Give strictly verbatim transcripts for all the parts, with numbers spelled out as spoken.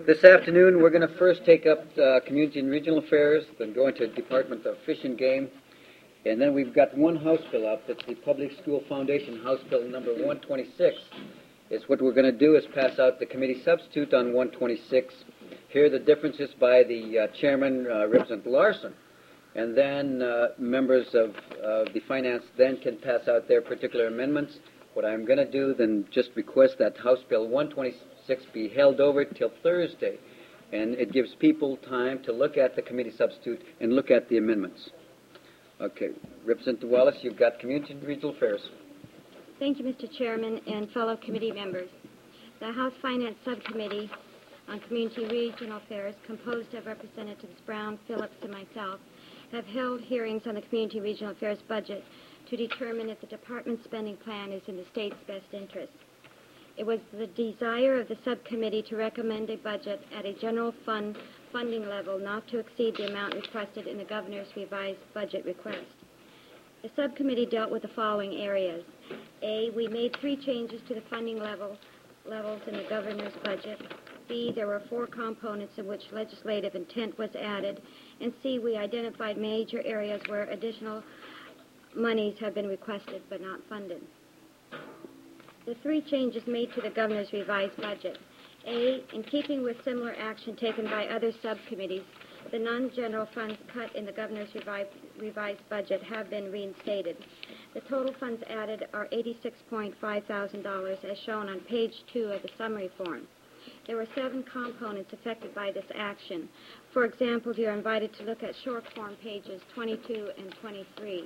This afternoon, we're going to first take up uh, Community and Regional Affairs, then go into Department of Fish and Game, and then we've got one House bill up. That's the Public School Foundation House Bill number one twenty-six. Is what we're going to do is pass out the committee substitute on one twenty-six. Here are the differences by the uh, chairman, uh, Representative Larson. And then uh, members of uh, the finance then can pass out their particular amendments. What I'm going to do then just request that House Bill one twenty-six be held over till Thursday. And it gives people time to look at the committee substitute and look at the amendments. Okay. Representative Wallace, you've got Community and Regional Affairs. Thank you, Mister Chairman and fellow committee members. The House Finance Subcommittee on Community and Regional Affairs, composed of Representatives Brown, Phillips, and myself, have held hearings on the Community and Regional Affairs budget to determine if the department's spending plan is in the state's best interest. It was the desire of the subcommittee to recommend a budget at a general fund funding level not to exceed the amount requested in the governor's revised budget request. The subcommittee dealt with the following areas. A, we made three changes to the funding level levels in the governor's budget. B, there were four components in which legislative intent was added. And C, we identified major areas where additional monies have been requested but not funded. The three changes made to the governor's revised budget. A, in keeping with similar action taken by other subcommittees, the non-general funds cut in the governor's revised, revised budget have been reinstated. The total funds added are eighty-six point five thousand dollars as shown on page two of the summary form. There were seven components affected by this action. For example, you are invited to look at short form pages twenty-two and twenty-three.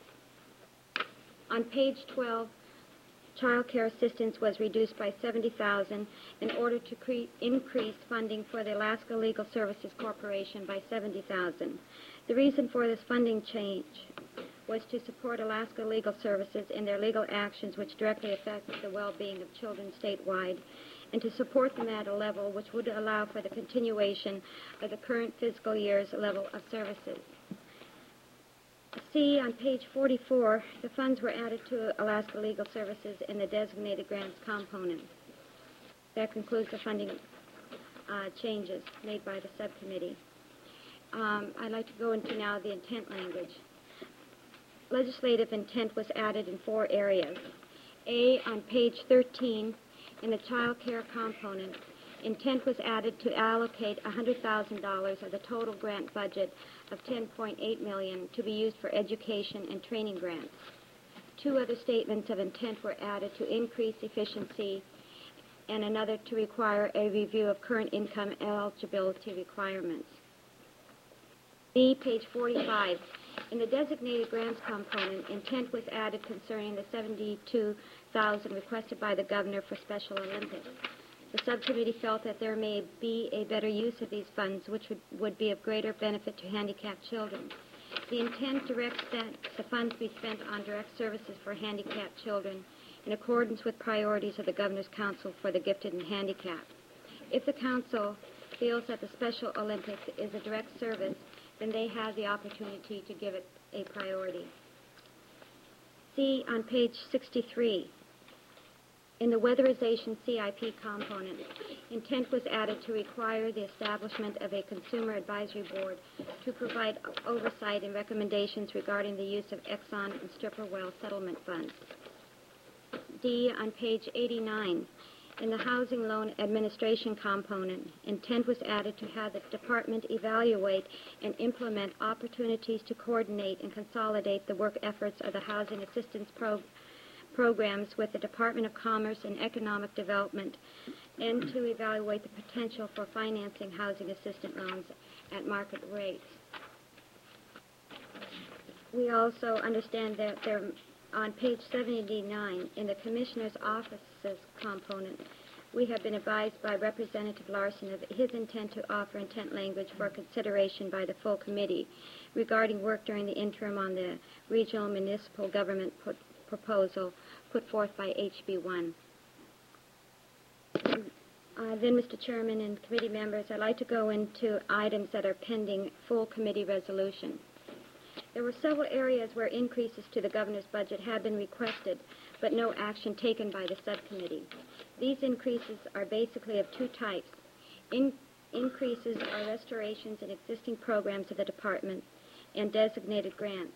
On page twelve, child care assistance was reduced by seventy thousand dollars in order to cre- increase funding for the Alaska Legal Services Corporation by seventy thousand dollars. The reason for this funding change was to support Alaska Legal Services in their legal actions which directly affect the well-being of children statewide, and to support them at a level which would allow for the continuation of the current fiscal year's level of services. See, on page forty-four, the funds were added to Alaska Legal Services in the designated grants component. That concludes the funding uh, changes made by the subcommittee. Um, I'd like to go into now the intent language. Legislative intent was added in four areas. A, on page thirteen, in the child care component, intent was added to allocate one hundred thousand dollars of the total grant budget of ten point eight million dollars to be used for education and training grants. Two other statements of intent were added to increase efficiency and another to require a review of current income eligibility requirements. B, page forty-five. In the designated grants component, intent was added concerning the seventy-two thousand dollars requested by the governor for Special Olympics. The subcommittee felt that there may be a better use of these funds, which would, would be of greater benefit to handicapped children. The intent directs that the funds be spent on direct services for handicapped children in accordance with priorities of the Governor's Council for the Gifted and Handicapped. If the Council feels that the Special Olympics is a direct service, then they have the opportunity to give it a priority. See on page sixty-three. In the weatherization C I P component, intent was added to require the establishment of a consumer advisory board to provide oversight and recommendations regarding the use of Exxon and stripper well settlement funds. D, on page eighty-nine, in the housing loan administration component, intent was added to have the department evaluate and implement opportunities to coordinate and consolidate the work efforts of the housing assistance program programs with the Department of Commerce and Economic Development, and to evaluate the potential for financing housing assistance loans at market rates. We also understand that there, on page seventy-nine, in the Commissioner's Office's component, we have been advised by Representative Larson of his intent to offer intent language for consideration by the full committee regarding work during the interim on the regional municipal government put proposal put forth by H B one. Uh, then, Mister Chairman and committee members, I'd like to go into items that are pending full committee resolution. There were several areas where increases to the governor's budget had been requested, but no action taken by the subcommittee. These increases are basically of two types. In- increases are restorations in existing programs of the department and designated grants.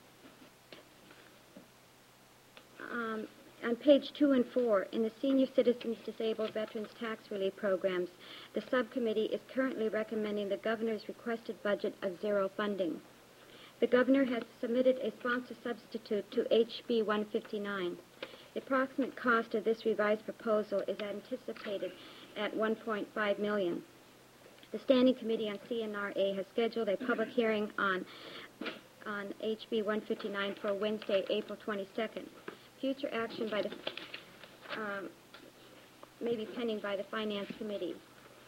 Um, on page two and four, in the Senior Citizens Disabled Veterans Tax Relief Programs, the subcommittee is currently recommending the governor's requested budget of zero funding. The governor has submitted a sponsor substitute to H B one fifty-nine. The approximate cost of this revised proposal is anticipated at one point five million dollars. The Standing Committee on C N R A has scheduled a public hearing on, on H B one fifty-nine for Wednesday, April twenty-second. Future action by the um, may be pending by the Finance Committee.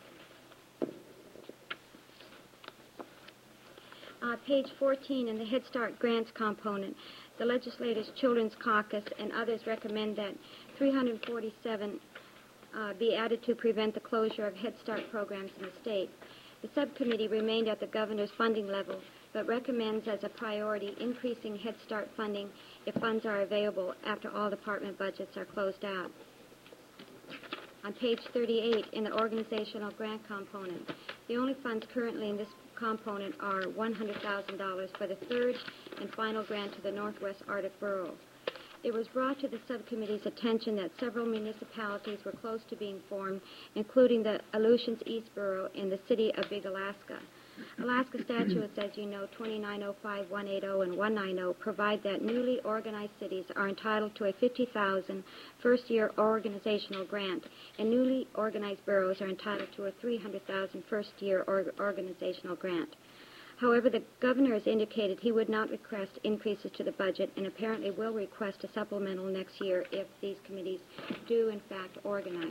Uh, page fourteen, in the Head Start grants component, the Legislators' Children's Caucus and others recommend that three hundred forty-seven uh, be added to prevent the closure of Head Start programs in the state. The subcommittee remained at the governor's funding level, but recommends as a priority increasing Head Start funding if funds are available after all department budgets are closed out. On page thirty-eight, in the organizational grant component, the only funds currently in this component are one hundred thousand dollars for the third and final grant to the Northwest Arctic Borough. It was brought to the subcommittee's attention that several municipalities were close to being formed, including the Aleutians East Borough and the city of Big Alaska. Alaska statutes, as you know, twenty-nine oh five, one eighty, and one ninety, provide that newly organized cities are entitled to a fifty thousand dollars first-year organizational grant, and newly organized boroughs are entitled to a three hundred thousand dollars first-year or organizational grant. However, the governor has indicated he would not request increases to the budget and apparently will request a supplemental next year if these committees do, in fact, organize.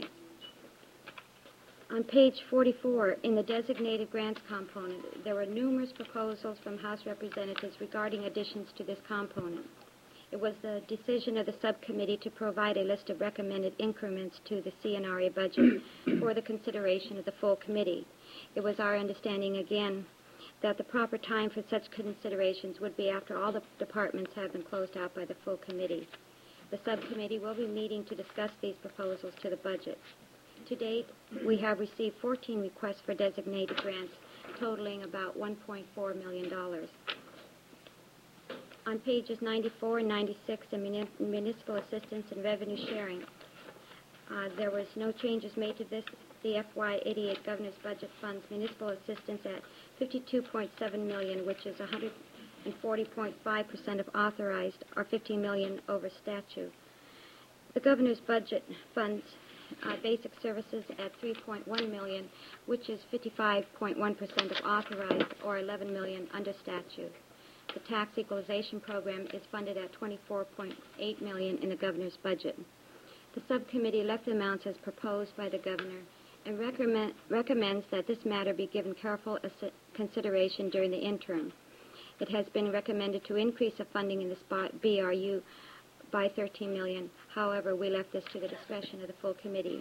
On page forty-four, in the designated grants component, there were numerous proposals from House representatives regarding additions to this component. It was the decision of the subcommittee to provide a list of recommended increments to the C N R A budget for the consideration of the full committee. It was our understanding, again, that the proper time for such considerations would be after all the departments have been closed out by the full committee. The subcommittee will be meeting to discuss these proposals to the budget. To date, we have received fourteen requests for designated grants, totaling about one point four million dollars. On pages ninety-four and ninety-six, in muni- municipal assistance and revenue sharing, uh, there was no changes made to this. The F Y eighty-eight Governor's Budget funds municipal assistance at fifty-two point seven million dollars, which is one hundred forty point five percent of authorized, or fifteen million dollars over statute. The Governor's Budget funds Uh, basic services at three point one million dollars, which is fifty-five point one percent of authorized, or eleven million dollars under statute. The tax equalization program is funded at twenty-four point eight million dollars in the governor's budget. The subcommittee left the amounts as proposed by the governor and recommend, recommends that this matter be given careful as- consideration during the interim. It has been recommended to increase the funding in the B R U by thirteen million dollars. However, we left this to the discretion of the full committee.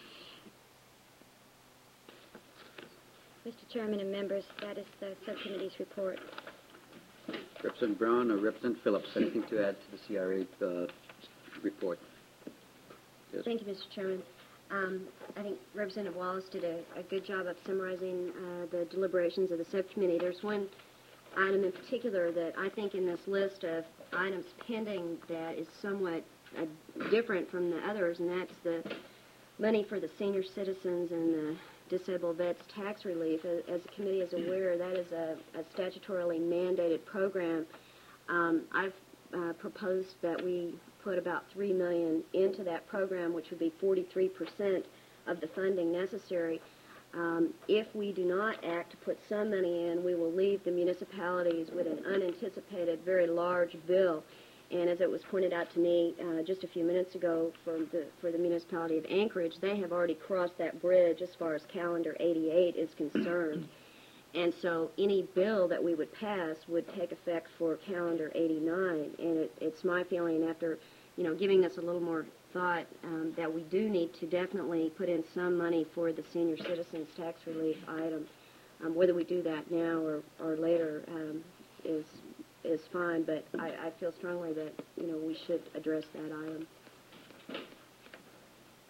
Mister Chairman and members, that is the subcommittee's report. Representative Brown or Representative Phillips, anything to add to the C R A uh, report? Yes. Thank you, Mister Chairman. Um, I think Representative Wallace did a, a good job of summarizing uh, the deliberations of the subcommittee. There's one item in particular that I think in this list of items pending that is somewhat uh, different from the others, and that's the money for the senior citizens and the disabled vets tax relief. As, as the committee is aware, that is a, a statutorily mandated program. Um, I've uh, proposed that we put about three million dollars into that program, which would be forty-three percent of the funding necessary. Um, if we do not act to put some money in, we will leave the municipalities with an unanticipated, very large bill. And as it was pointed out to me uh, just a few minutes ago for the, for the municipality of Anchorage, they have already crossed that bridge as far as calendar eighty-eight is concerned. And so any bill that we would pass would take effect for calendar eighty-nine. And it, it's my feeling after, you know, giving this a little more thought um, that we do need to definitely put in some money for the senior citizens tax relief item. Um, whether we do that now or, or later um, is is fine, but I, I feel strongly that, you know, we should address that item. Uh,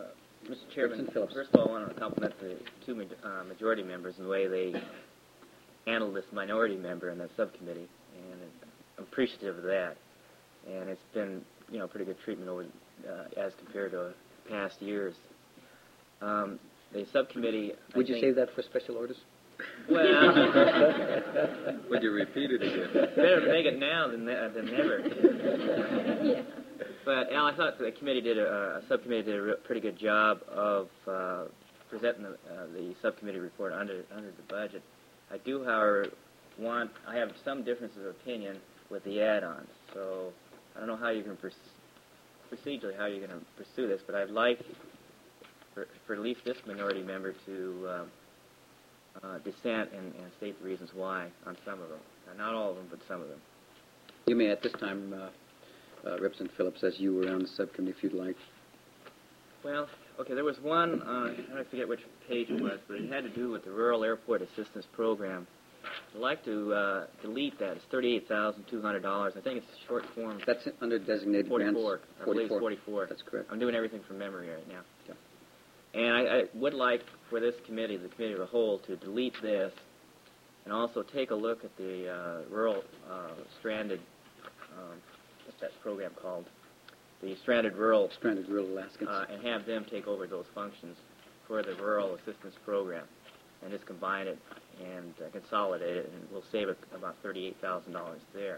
Mister Chairman, Representative Phillips. first of all, I want to compliment the two ma- uh, majority members in the way they handled this minority member in the subcommittee, and I'm appreciative of that. And it's been, you know, pretty good treatment over uh, as compared to past years. Um, the subcommittee. Would I you think, save that for special orders? Well, Would you repeat it again? better make it now than ne- than never. Yeah. But Al, I thought the committee did a, a subcommittee did a re- pretty good job of uh, presenting the, uh, the subcommittee report under under the budget. I do, however, want I have some differences of opinion with the add-ons. So I don't know how you can pers- procedurally how you're going to pursue this, but I'd like for, for at least this minority member to uh, uh, dissent and, and state the reasons why on some of them. Now, not all of them, but some of them. You may at this time, uh, uh, Representative Phillips, as you were on the subcommittee, if you'd like. Well, okay, there was one, uh, I forget which page it was, but it had to do with the Rural Airport Assistance Program. I'd like to uh, delete that. It's thirty-eight thousand two hundred dollars. I think it's short form. That's under designated grants. forty-four. I believe it's forty-four. That's correct. I'm doing everything from memory right now. Okay. And I, I would like for this committee, the committee of the whole, to delete this and also take a look at the uh, rural uh, stranded, um, what's that program called? The stranded rural, Stranded rural Alaskans. uh, and have them take over those functions for the rural assistance program, and just combine it and uh, consolidate it, and we'll save it about thirty-eight thousand dollars there.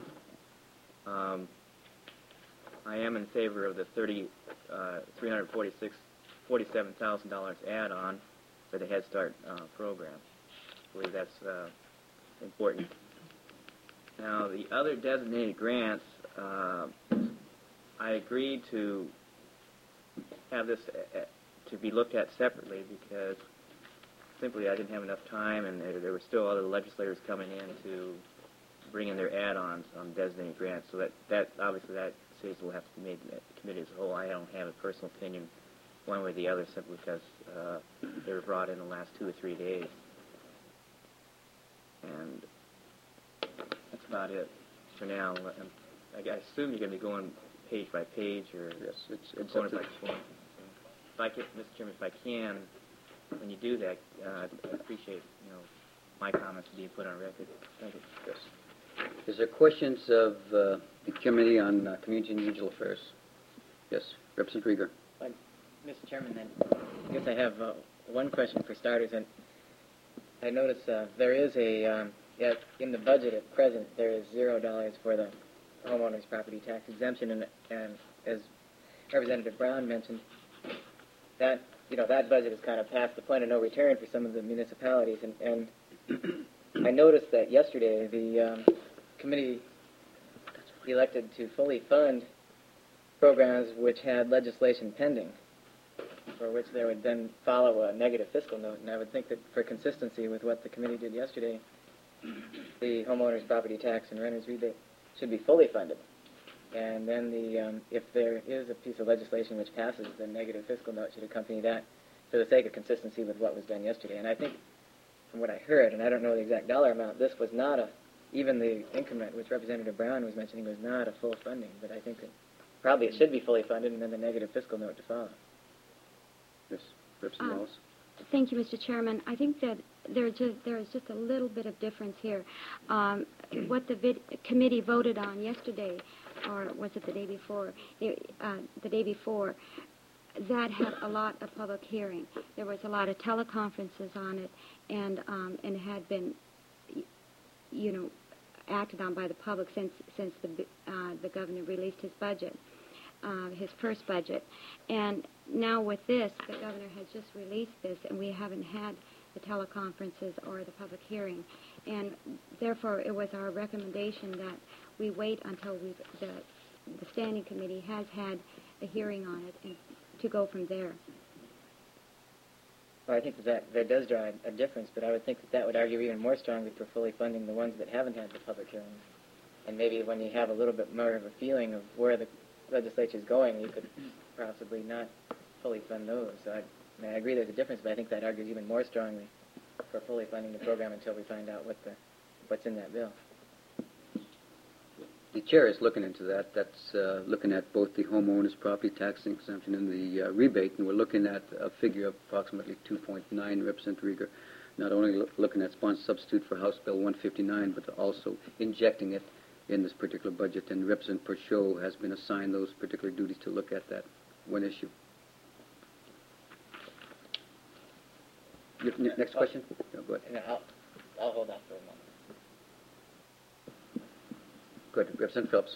Um, I am in favor of the thirty, uh, three hundred forty-six, forty-seven thousand dollars add-on for the Head Start uh, program. I believe that's uh, important. Now, the other designated grants, uh, I agreed to have this uh, to be looked at separately because simply I didn't have enough time, and there, there were still other legislators coming in to bring in their add-ons on designated grants. So that, that obviously that decision will have to be made in the committee as a whole. I don't have a personal opinion one way or the other simply because uh, they were brought in the last two or three days. And that's about it for now. And I, I assume you're going to be going page by page or Yes, it's, it's component up by to- component. If I could, Mister Chairman, if I can, when you do that, uh, I'd appreciate, you know, my comments being put on record. Thank you. Yes. Is there questions of uh, the Committee on uh, Community and Regional Affairs? Yes, Representative Rieger. Mister Chairman, then, I guess I have uh, one question for starters. And I notice uh, there is a, um, yeah, in the budget at present, there is zero dollars for the homeowner's property tax exemption. And, and as Representative Brown mentioned, that, you know, that budget is kind of past the point of no return for some of the municipalities. And, and I noticed that yesterday the um, committee elected to fully fund programs which had legislation pending, for which there would then follow a negative fiscal note. And I would think that for consistency with what the committee did yesterday, the homeowner's property tax and renter's rebate should be fully funded. And then the um, if there is a piece of legislation which passes, the negative fiscal note should accompany that for the sake of consistency with what was done yesterday. And I think from what I heard, and I don't know the exact dollar amount, this was not a, even the increment which Representative Brown was mentioning was not a full funding. But I think that probably it should be fully funded and then the negative fiscal note to follow. Yes, Representative Um, Wallace. Thank you, Mister Chairman. I think that there just there is just a little bit of difference here. Um, what the vid- committee voted on yesterday, or was it the day before? It, uh, the day before, that had a lot of public hearing. There was a lot of teleconferences on it, and um, and it had been, y- you know, acted on by the public since since the b- uh, the governor released his budget. Uh, his first budget. And now with this, the governor has just released this, and we haven't had the teleconferences or the public hearing. And therefore, it was our recommendation that we wait until we've, the, the standing committee has had a hearing on it and to go from there. Well, I think that, that there does draw a, a difference, but I would think that that would argue even more strongly for fully funding the ones that haven't had the public hearings. And maybe when you have a little bit more of a feeling of where the legislature is going, you could possibly not fully fund those. So I, I, mean, I agree there's a difference, but I think that argues even more strongly for fully funding the program until we find out what the what's in that bill. the chair is looking into that. That's uh, looking at both the homeowner's property tax exemption and the uh, rebate, and we're looking at a figure of approximately two point nine, Representative Rieger. Not only lo- looking at sponsor substitute for House Bill one fifty-nine, but also injecting it in this particular budget, and Representative Purcell has been assigned those particular duties to look at that one issue. Your, ne- next question? No, go ahead. And I'll, I'll hold off for a moment. Go ahead, Representative Phillips.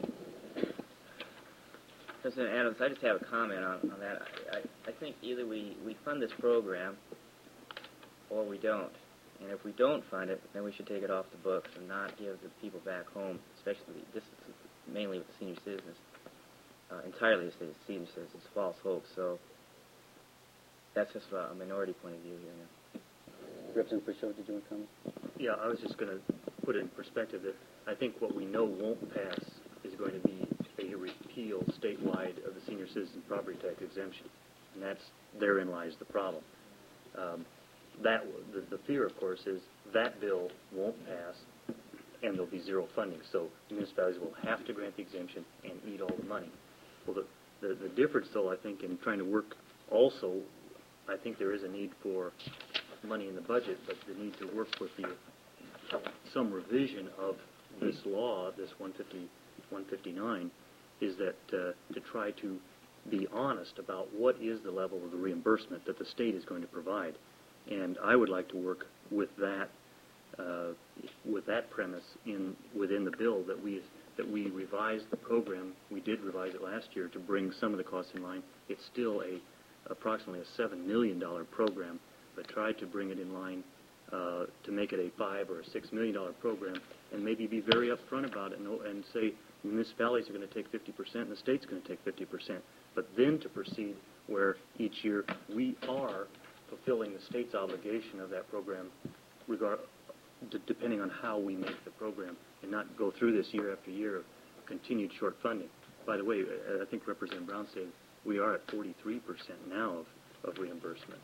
President Adams, I just have a comment on, on that. I, I, I think either we, we fund this program or we don't. And if we don't fund it, then we should take it off the books and not give the people back home, especially this is mainly with the senior citizens, uh, entirely the senior citizens, false hope. So that's just a minority point of view here now. Representative Purcell, did you want to comment? Yeah, I was just going to put it in perspective that I think what we know won't pass is going to be a repeal statewide of the senior citizen property tax exemption, and that's therein lies the problem. Um, that the, the fear, of course, is that bill won't pass, and there'll be zero funding. So municipalities will have to grant the exemption and eat all the money. Well, the, the the difference, though, I think, in trying to work also, I think there is a need for money in the budget, but the need to work with the some revision of this law, this one fifty, one fifty-nine, is that uh, to try to be honest about what is the level of the reimbursement that the state is going to provide. And I would like to work with that uh, with that premise in within the bill that we that we revise the program. We did revise it last year to bring some of the costs in line. It's still a approximately a seven million dollar program, but tried to bring it in line uh, to make it a five or a six million dollar program, and maybe be very upfront about it and, and say municipalities are going to take fifty percent and the state's going to take fifty percent. But then to proceed where each year we are fulfilling the state's obligation of that program, regard, d- depending on how we make the program, and not go through this year after year of continued short funding. By the way, I, I think Representative Brown said we are at forty-three percent now of, of reimbursement.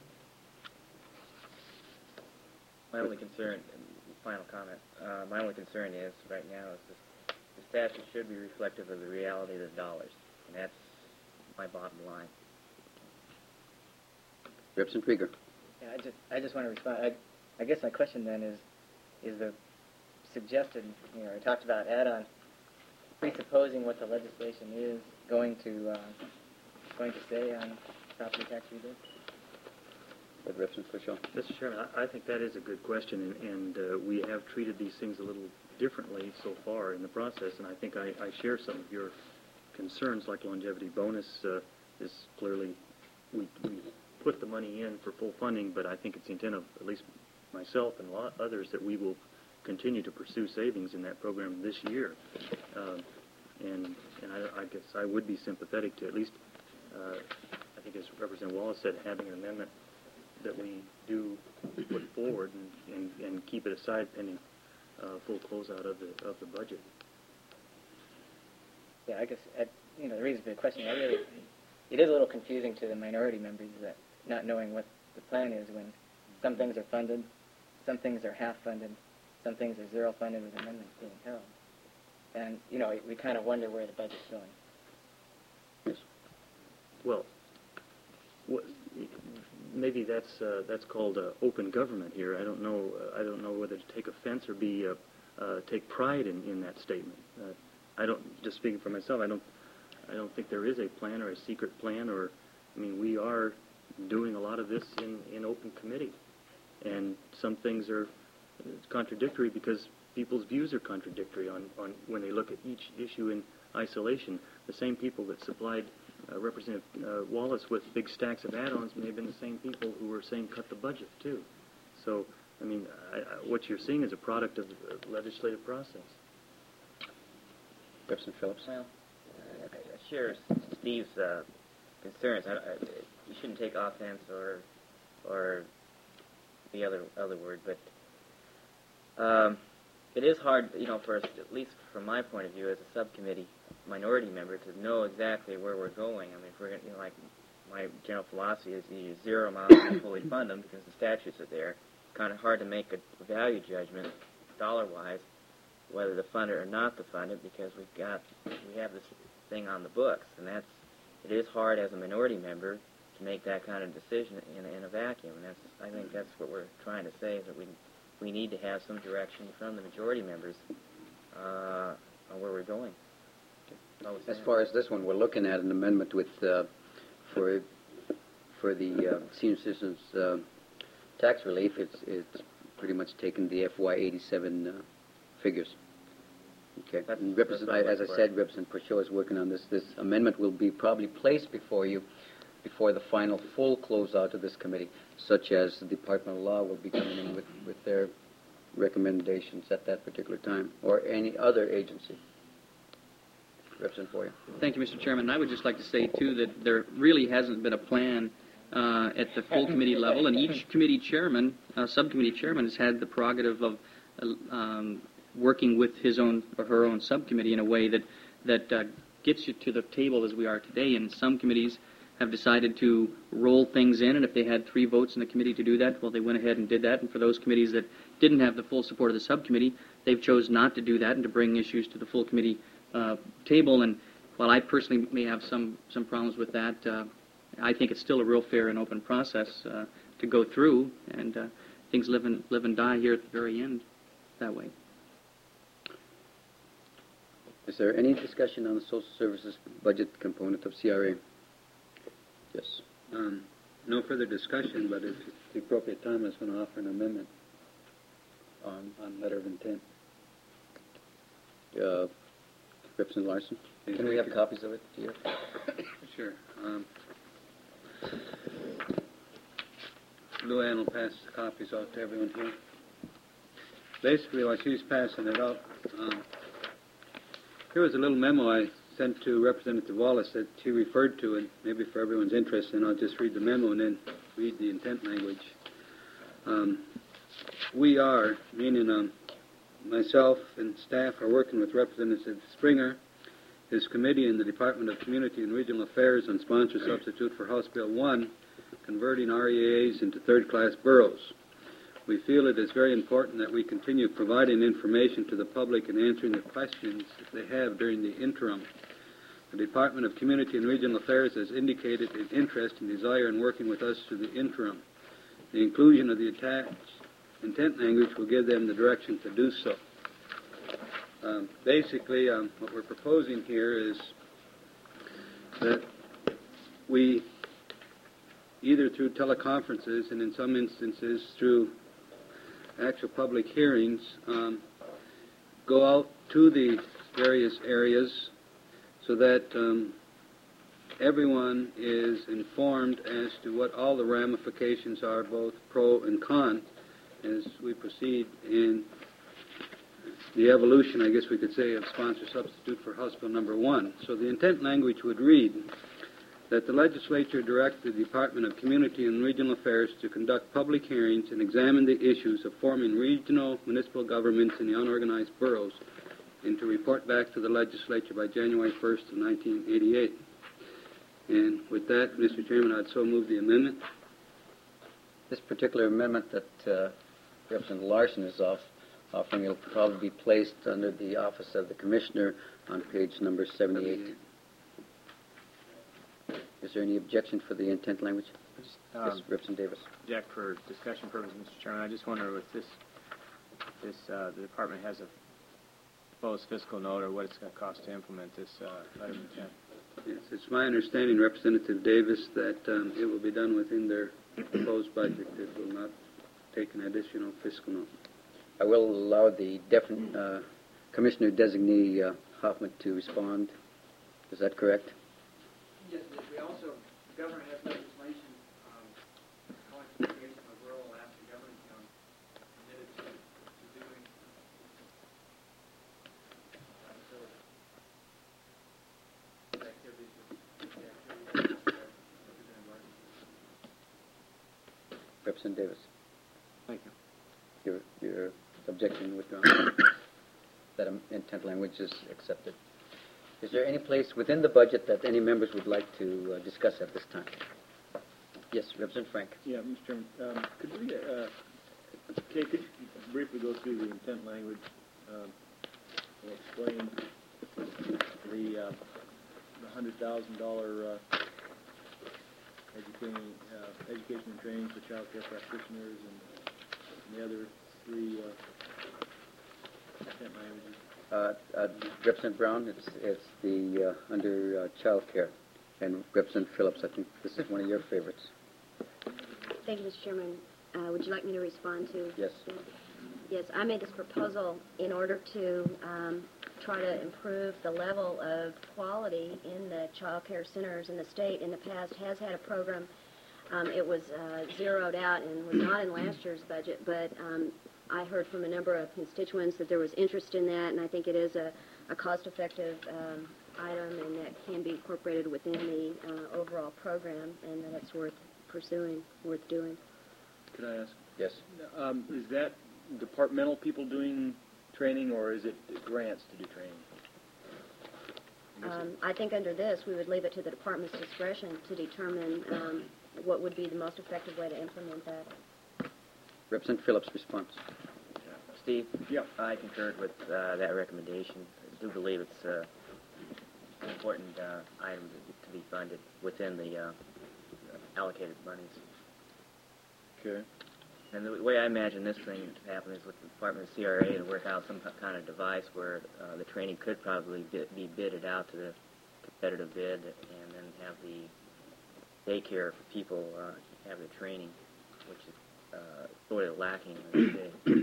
My only concern, and final comment, uh, my only concern is right now is this, the statute should be reflective of the reality of the dollars, and that's my bottom line. Representative Rieger. Yeah, I just, I just want to respond. I, I guess my question then is, is the suggested, you know, I talked about add-on, presupposing what the legislation is going to, uh, going to say on property tax rebates? Representative Purcell. Mister Chairman, I, I think that is a good question, and, and uh, we have treated these things a little differently so far in the process, and I think I, I share some of your concerns, like longevity bonus uh, is clearly, we, we put the money in for full funding, but I think it's the intent of at least myself and a lot others that we will continue to pursue savings in that program this year. Uh, and and I, I guess I would be sympathetic to at least, uh, I think as Representative Wallace said, having an amendment that we do put forward and, and, and keep it aside pending uh, full closeout of the of the budget. Yeah, I guess, I, you know, the reason for the question, I really, it is a little confusing to the minority members that not knowing what the plan is when some things are funded, some things are half funded, some things are zero funded with amendments being held. And, you know, we kind of wonder where the budget's going. Yes. Well, what, maybe that's uh, that's called uh, open government here. I don't know. Uh, I don't know whether to take offense or be uh, uh, take pride in, in that statement. Uh, I don't. Just speaking for myself, I don't. I don't think there is a plan or a secret plan. Or, I mean, we are doing a lot of this in, in open committee, and some things are contradictory because people's views are contradictory on, on when they look at each issue in isolation. The same people that supplied uh, Representative uh, Wallace with big stacks of add-ons may have been the same people who were saying cut the budget too. So, I mean, I, I, what you're seeing is a product of the legislative process. Representative Phillips. Well, uh, I share Steve's uh, concerns. I, I, you shouldn't take offense or or the other other word, but um, it is hard, you know, for us, at least from my point of view as a subcommittee minority member, to know exactly where we're going. I mean, if we're going, you know, like my general philosophy is you zero them out and fully fund them because the statutes are there. It's kind of hard to make a value judgment dollar-wise whether to fund it or not to fund it, because we've got we have this thing on the books, and that's it is hard as a minority member to make that kind of decision in, in a vacuum, and that's I think that's what we're trying to say, is that we we need to have some direction from the majority members uh, on where we're going. As far as this one, we're looking at an amendment with uh, for for the uh, senior citizens uh, tax relief. It's it's pretty much taken the F Y eighty-seven uh, figures. Okay. That's, and Represent, that's I, as I said, Representative Pashot is working on this. This amendment will be probably placed before you before the final full closeout of this committee, such as the Department of Law will be coming in with, with their recommendations at that particular time, or any other agency. Representative Boyer. Thank you, Mister Chairman. I would just like to say, too, that there really hasn't been a plan uh, at the full committee level, and each committee chairman, uh, subcommittee chairman, has had the prerogative of uh, um, working with his own or her own subcommittee in a way that, that uh, gets you to the table as we are today. And some committees have decided to roll things in, and if they had three votes in the committee to do that, well, they went ahead and did that. And for those committees that didn't have the full support of the subcommittee, they've chose not to do that and to bring issues to the full committee uh, table. And while I personally may have some, some problems with that, uh, I think it's still a real fair and open process uh, to go through, and uh, things live and, live and die here at the very end that way. Is there any discussion on the social services budget component of C R A? Yes. Um, no further discussion, but if it's the appropriate time, I was going to offer an amendment on, on letter of intent. Uh, Representative Larson? Yeah, Can we thank have you. copies of it? Do you? Sure. Um, Lou Ann will pass the copies out to everyone here. Basically, while she's passing it out, um, here was a little memo I sent to Representative Wallace that she referred to, and maybe for everyone's interest, and I'll just read the memo and then read the intent language. Um, we are, meaning um, myself and staff, are working with Representative Springer, his committee, and the Department of Community and Regional Affairs on sponsor substitute for House Bill one, converting R E As into third-class boroughs. We feel it is very important that we continue providing information to the public and answering the questions that they have during the interim. The Department of Community and Regional Affairs has indicated an interest and desire in working with us through the interim. The inclusion of the attached intent language will give them the direction to do so. Um, basically, um, what we're proposing here is that we, either through teleconferences and in some instances through actual public hearings, um, go out to the various areas so that um, everyone is informed as to what all the ramifications are, both pro and con, as we proceed in the evolution, I guess we could say, of sponsor substitute for House Bill number one. So the intent language would read that the legislature direct the Department of Community and Regional Affairs to conduct public hearings and examine the issues of forming regional municipal governments in the unorganized boroughs, and to report back to the legislature by January first of nineteen eighty-eight. And with that, Mister Chairman, I'd so move the amendment. This particular amendment that uh, Representative Larson is off, offering will probably be placed under the office of the Commissioner on page number seventy-eight. Is there any objection for the intent language? Just, Yes, um, Representative Davis. Jack, for discussion purposes, Mister Chairman, I just wonder if this, this uh, the department has a proposed fiscal note, or what it's going to cost to implement this uh, letter of intent. Yes, it's my understanding, Representative Davis, that um, it will be done within their proposed budget. It will not take an additional fiscal note. I will allow the defin- uh, Commissioner designee uh, Hoffman to respond. Is that correct? Yes, we also, the government has legislation um, calling for the creation of a rural Alaska government council committed to, to doing uh, so activities with the activities of Representative Larson. Representative Davis. Thank you. Your, your objection withdrawn. That um, intent language is accepted. Is there any place within the budget that any members would like to uh, discuss at this time? Yes, Representative Frank. Yeah, Mister Chairman, um, could we, uh, Kay, could you briefly go through the intent language? Um, will explain the uh, the hundred thousand dollar uh, educating uh, education and training for child care practitioners and, and the other three uh, intent languages. Uh, uh, Representative Brown, it's it's the uh, under uh, child care, and Representative Phillips, I think this is one of your favorites. Thank you, Mister Chairman. Uh, would you like me to respond to? Yes. Yes, I made this proposal in order to um, try to improve the level of quality in the child care centers in the state. In the past, has had a program. Um, it was uh, zeroed out and was not in last year's budget, but um, I heard from a number of constituents that there was interest in that, and I think it is a, a cost-effective um, item and that can be incorporated within the uh, overall program, and that it's worth pursuing, worth doing. Could I ask? Yes. Um, is that departmental people doing training, or is it grants to do training? Um, I think under this, we would leave it to the department's discretion to determine um, what would be the most effective way to implement that. Representative Phillips' response. Steve? Yeah. I concurred with uh, that recommendation. I do believe it's uh, an important uh, item to, to be funded within the uh, allocated monies. Okay. And the way I imagine this thing to happen is with the Department of C R A to work out some kind of device where uh, the training could probably be bidded out to the competitive bid, and then have the daycare people uh, have the training, which is uh, sort of lacking in the state.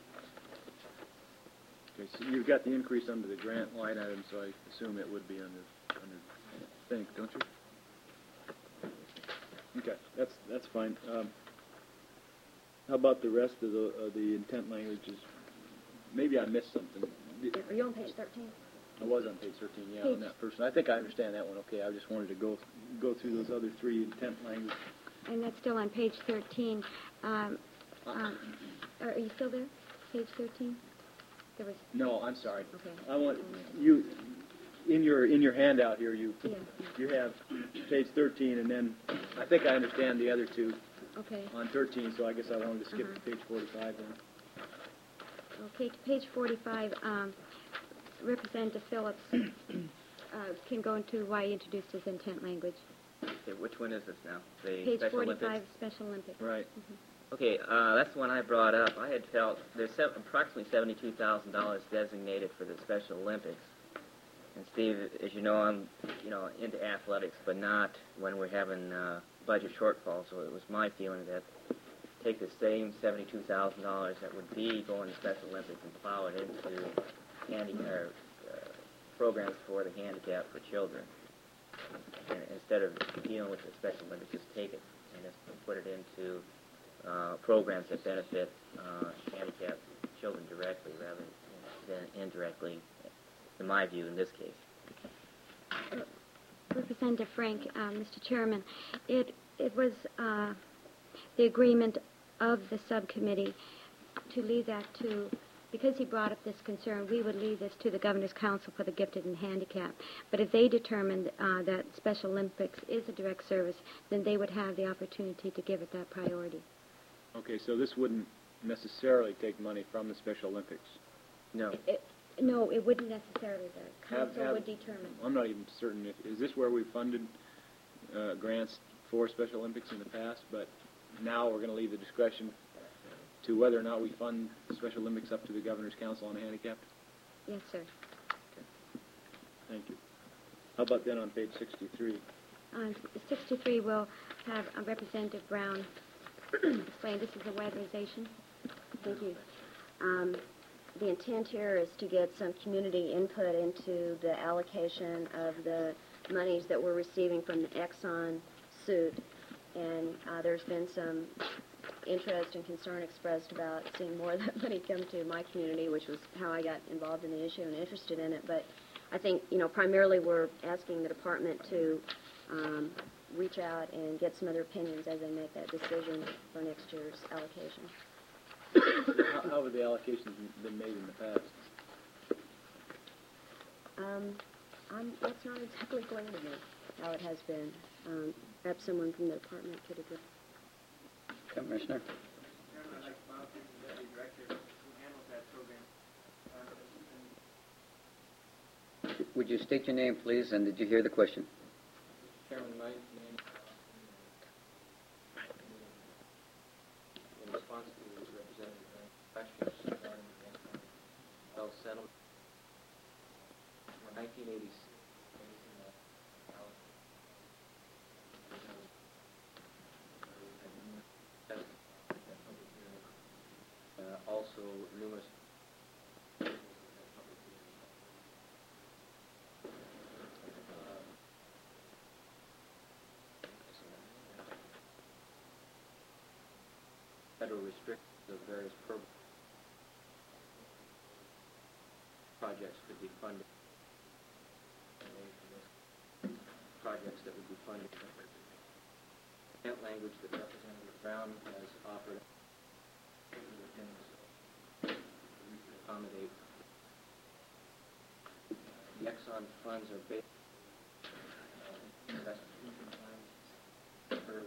Okay, so you've got the increase under the grant line item, so I assume it would be under under think, don't you? Okay, that's that's fine. Um, how about the rest of the of the intent languages? Maybe I missed something. Are you on page thirteen? I was on page thirteen, yeah, Page. on that first one. I think I understand that one. Okay, I just wanted to go go through those other three intent languages. And that's still on page thirteen. Um, um, are you still there? Page thirteen? There was. No, I'm sorry. Okay. I want you in your in your handout here. You Yeah. you have page thirteen, and then I think I understand the other two Okay. on thirteen. So I guess I wanted to skip Uh-huh. to page forty-five then. Okay, to page forty-five, um, Representative Phillips uh, can go into why he introduced his intent language. Okay, which one is this now? The Page Special forty-five, Olympics? Special Olympics. Right. Okay, uh, that's the one I brought up. I had felt there's se- approximately seventy-two thousand dollars designated for the Special Olympics. And Steve, as you know, I'm you know into athletics, but not when we're having uh, budget shortfall. So it was my feeling that take the same seventy-two thousand dollars that would be going to Special Olympics and plow it into handicap uh, programs for the handicapped for children. And instead of dealing with the Special Olympics, just take it and just put it into uh, programs that benefit uh, handicapped children directly rather than indirectly, in my view, in this case. Representative Frank, uh, Mister Chairman, it it was uh, the agreement of the subcommittee to leave that to, because he brought up this concern, we would leave this to the Governor's Council for the Gifted and Handicapped. But if they determined uh, that Special Olympics is a direct service, then they would have the opportunity to give it that priority. Okay, so this wouldn't necessarily take money from the Special Olympics. No. It, no, it wouldn't necessarily. The Have- council have- would determine. I'm not even certain if is this where we funded uh, grants for Special Olympics in the past, but now we're going to leave the discretion to whether or not we fund the Special Olympics up to the Governor's Council on Handicapped. Yes, sir. Thank you. How about then on page sixty-three? On sixty-three, we'll have uh, Representative Brown explain. This is a weatherization. Thank you. Um, the intent here is to get some community input into the allocation of the monies that we're receiving from the Exxon suit. And uh, there's been some interest and concern expressed about seeing more of that money come to my community, which was how I got involved in the issue and interested in it. But I think, you know, primarily we're asking the department to um, reach out and get some other opinions as they make that decision for next year's allocation. how, how have the allocations been made in the past? Um, I'm, that's not exactly clear to me how it has been. Um, perhaps someone from the department could address. Commissioner. Chairman, I'd like to file the deputy director who handles that program. Um, and would you state your name, please, and did you hear the question? Chairman, my name in response to Representative questions regarding the health settlement for nineteen eighty-six. Uh, also, numerous federal restrictions of various pro- projects could be funded. Projects that would be funded. That language that Representative Brown has offered to accommodate. The Exxon funds are based on restitution funds for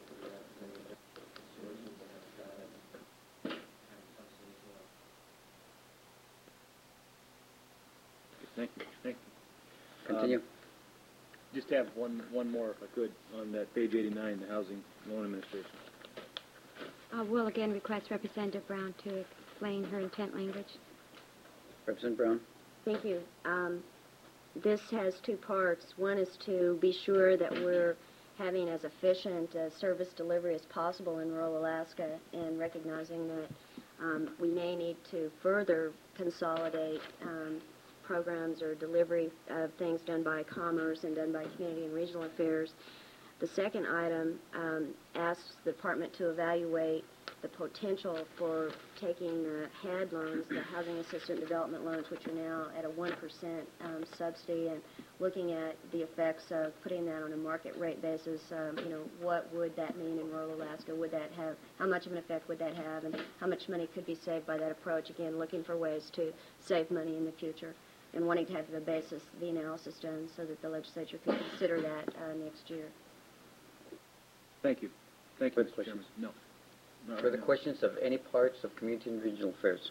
Thank you. Thank you. Continue. Um, just have one one more, if I could, on that page eighty-nine, the Housing Loan Administration. I will again request Representative Brown to explain her intent language. Representative Brown. Thank you. Um, this has two parts. One is to be sure that we're having as efficient a service delivery as possible in rural Alaska, and recognizing that um, we may need to further consolidate um, programs or delivery of things done by Commerce and done by Community and Regional Affairs. The second item um, asks the department to evaluate the potential for taking the H A D loans, the Housing Assistant Development loans, which are now at a one percent um, subsidy, and looking at the effects of putting that on a market rate basis. Um, you know, what would that mean in rural Alaska? Would that have, how much of an effect would that have, and how much money could be saved by that approach? Again, looking for ways to save money in the future, and wanting to have the basis, the analysis done, so that the legislature can consider that uh, next year. Thank you. Thank you, Further Mister questions? Chairman. No. Not Further right now. questions of any parts of Community and Regional Affairs?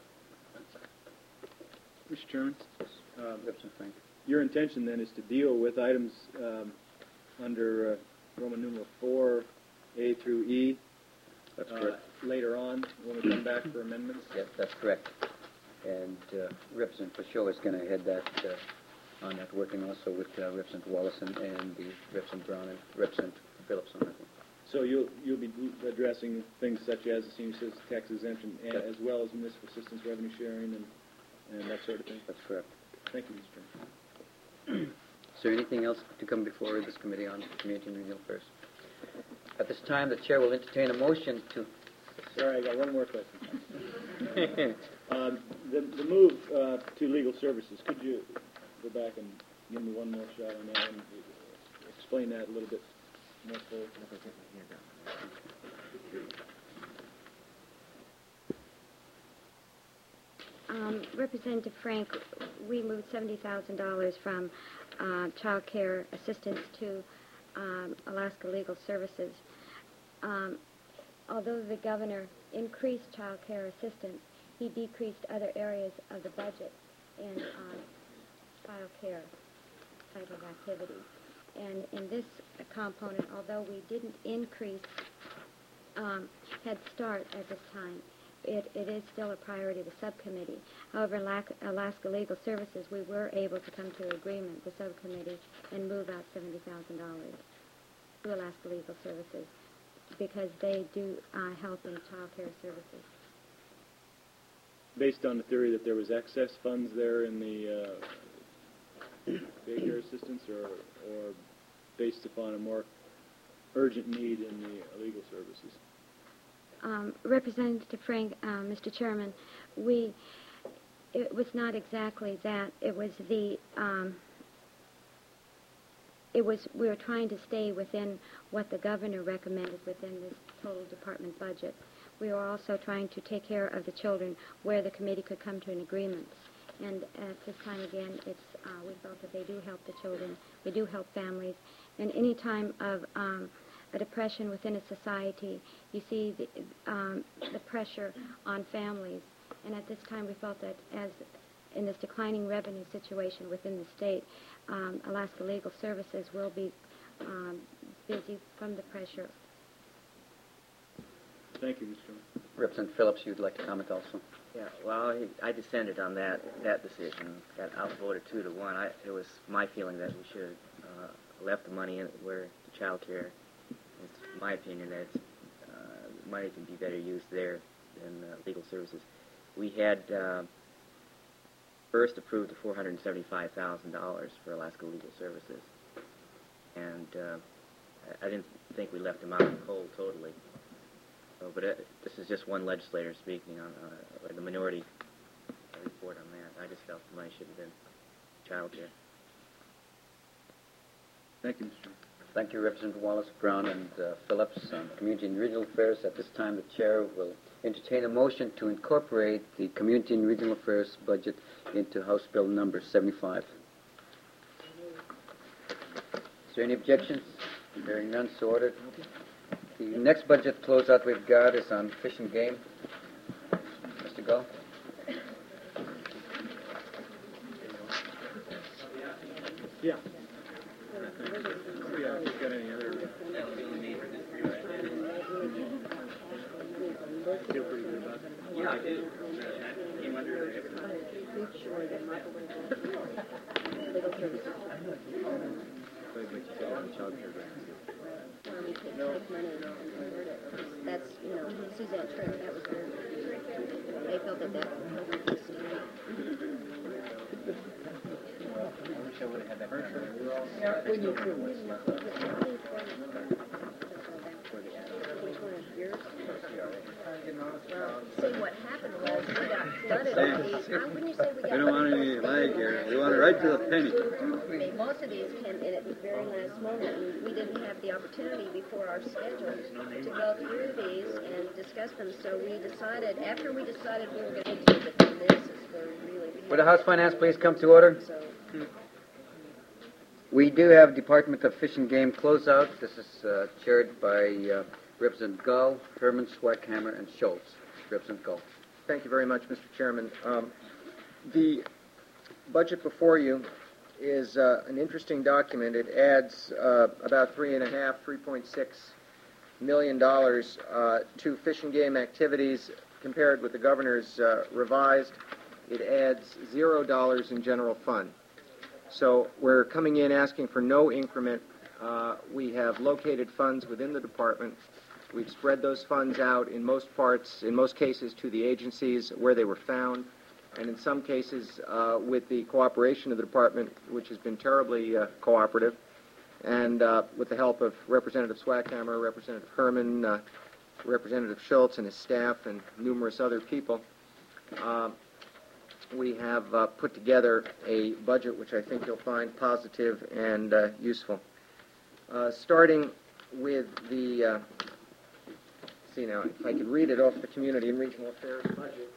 Mister Chairman, um, Representative Frank. your intention then is to deal with items um, under uh, Roman numeral four, A through E. That's uh, correct. Later on, when we come back for amendments. Yes, that's correct. And uh, Representative Pashot is going to head that uh, on that, working also with uh, Representative Wallison and the Representative Brown and Representative Phillips on that one. So you'll you'll be addressing things such as the senior citizen tax exemption, and, That- as well as municipal assistance revenue sharing and and that sort of thing. That's correct. Thank you, Mister Chairman. Is there anything else to come before this committee on Community and Regional Affairs? At this time, the chair will entertain a motion to. Sorry, I got one more question. um, the the move uh, to legal services. Could you go back and give me one more shot on that and explain that a little bit more fully? Um, Representative Frank, we moved seventy thousand dollars from uh, child care assistance to um, Alaska Legal Services. Um, although the governor increased child care assistance, he decreased other areas of the budget in uh, child care type of activities. And in this component, although we didn't increase um, Head Start at this time, It, it is still a priority of the subcommittee. However, Alaska, Alaska Legal Services, we were able to come to an agreement, the subcommittee, and move out seventy thousand dollars to Alaska Legal Services because they do uh, help in child care services. Based on the theory that there was excess funds there in the uh, daycare assistance, or or based upon a more urgent need in the legal services? Um, Representative Frank, uh, Mister Chairman, we, it was not exactly that. It was the, um, it was, we were trying to stay within what the governor recommended within this total department budget. We were also trying to take care of the children where the committee could come to an agreement. And at this time, again, it's, uh, we felt that they do help the children, they do help families, and any time of um, a depression within a society, you see the, um, the pressure on families. And at this time, we felt that as in this declining revenue situation within the state, um, Alaska Legal Services will be um, busy from the pressure. Thank you, Mister Representative Phillips, you'd like to comment also? Yeah, well, I, I descended on that that decision. Got outvoted two to one. I, it was my feeling that we should have uh, left the money in where the child care. It's my opinion that uh, money can be better used there than uh, legal services. We had uh, first approved the four hundred seventy-five thousand dollars for Alaska Legal Services, and uh, I, I didn't think we left them out in the cold totally. So, but it, this is just one legislator speaking on uh, the minority report on that. I just felt the money should have been child care. Thank you, Mister Thank you, Representative Wallace, Brown, and uh, Phillips on Community and Regional Affairs. At this time, the Chair will entertain a motion to incorporate the Community and Regional Affairs budget into House Bill number seventy-five. Is there any objections? Hearing none, so ordered. The next budget closeout we've got is on Fish and Game. Mister Gull? Yeah. Yeah, if you've got any other... Feel pretty good about it. Yeah, I do. That's, you know, Suzanne Tripp, that was their, they felt that that was the standard. I wish I would have had that. When you Well, see, what happened was we got flooded on these. How wouldn't you say we got We don't want any lag here. We want it right to the penny. I mean, most of these came in at the very last moment, and we didn't have the opportunity before our schedule to go through these and discuss them. So we decided, after we decided we were going to do it, then this is where we really... Would the House Finance please come to order? So, We do have Department of Fish and Game closeout. This is uh, chaired by uh, Representative Gull, Herman, Swackhammer, and Schultz. Representative Gull. Thank you very much, Mister Chairman. Um, the budget before you is uh, an interesting document. It adds uh, about three and a half, three point six million dollars uh, to fish and game activities compared with the governor's uh, revised. It adds zero dollars in general fund. So we're coming in asking for no increment. Uh, we have located funds within the department. We've spread those funds out in most parts, in most cases, to the agencies where they were found, and in some cases uh, with the cooperation of the department, which has been terribly uh, cooperative, and uh, with the help of Representative Swackhammer, Representative Herman, uh, Representative Schultz and his staff, and numerous other people. Uh, we have uh, put together a budget which I think you'll find positive and uh, useful. Uh, starting with the, uh, see now, if I could read it off the Community and Regional Affairs budget.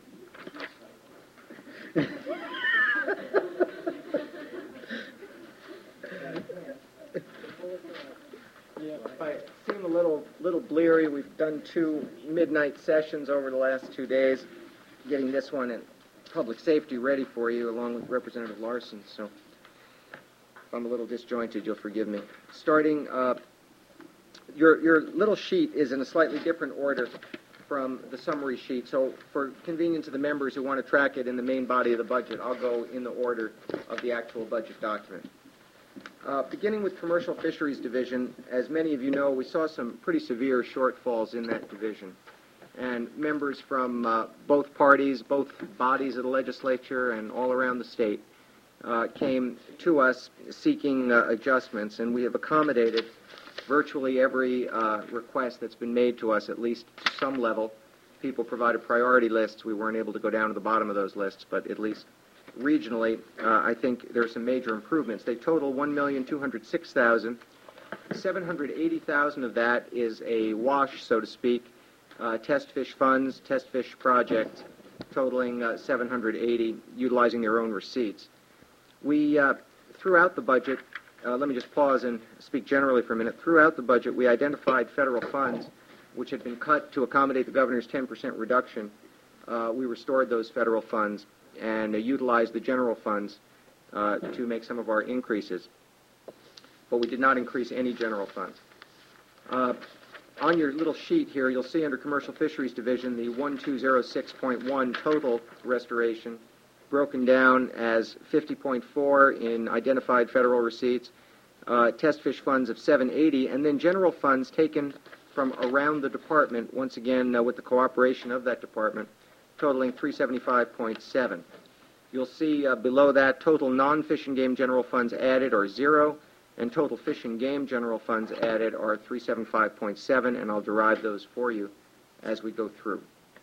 Yeah, if I seem a little little bleary, we've done two midnight sessions over the last two days, getting this one in public safety ready for you, along with Representative Larson. So if I'm a little disjointed, you'll forgive me. Starting, uh, your your little sheet is in a slightly different order from the summary sheet. So for convenience of the members who want to track it in the main body of the budget, I'll go in the order of the actual budget document. Uh, beginning with Commercial Fisheries Division, as many of you know, we saw some pretty severe shortfalls in that division. And members from uh, both parties, both bodies of the legislature and all around the state uh, came to us seeking uh, adjustments, and we have accommodated virtually every uh, request that's been made to us, at least to some level. People provided priority lists. We weren't able to go down to the bottom of those lists, but at least regionally, uh, I think there are some major improvements. They total one million two hundred six thousand dollars. seven hundred eighty thousand dollars of that is a wash, so to speak. Uh, test fish funds, test fish project, totaling uh, seven hundred eighty, utilizing their own receipts. We, uh, throughout the budget, uh, let me just pause and speak generally for a minute. Throughout the budget, we identified federal funds which had been cut to accommodate the governor's ten percent reduction. Uh, we restored those federal funds. and uh, utilize the general funds uh, to make some of our increases. But we did not increase any general funds. Uh, on your little sheet here, you'll see under Commercial Fisheries Division the one two zero six point one total restoration, broken down as fifty point four in identified federal receipts, uh, test fish funds of seven eighty, and then general funds taken from around the department, once again uh, with the cooperation of that department, totaling three seventy-five point seven. You'll see uh, below that total non-fish and game general funds added are zero, and total fish and game general funds added are three seventy-five point seven, and I'll derive those for you as we go through.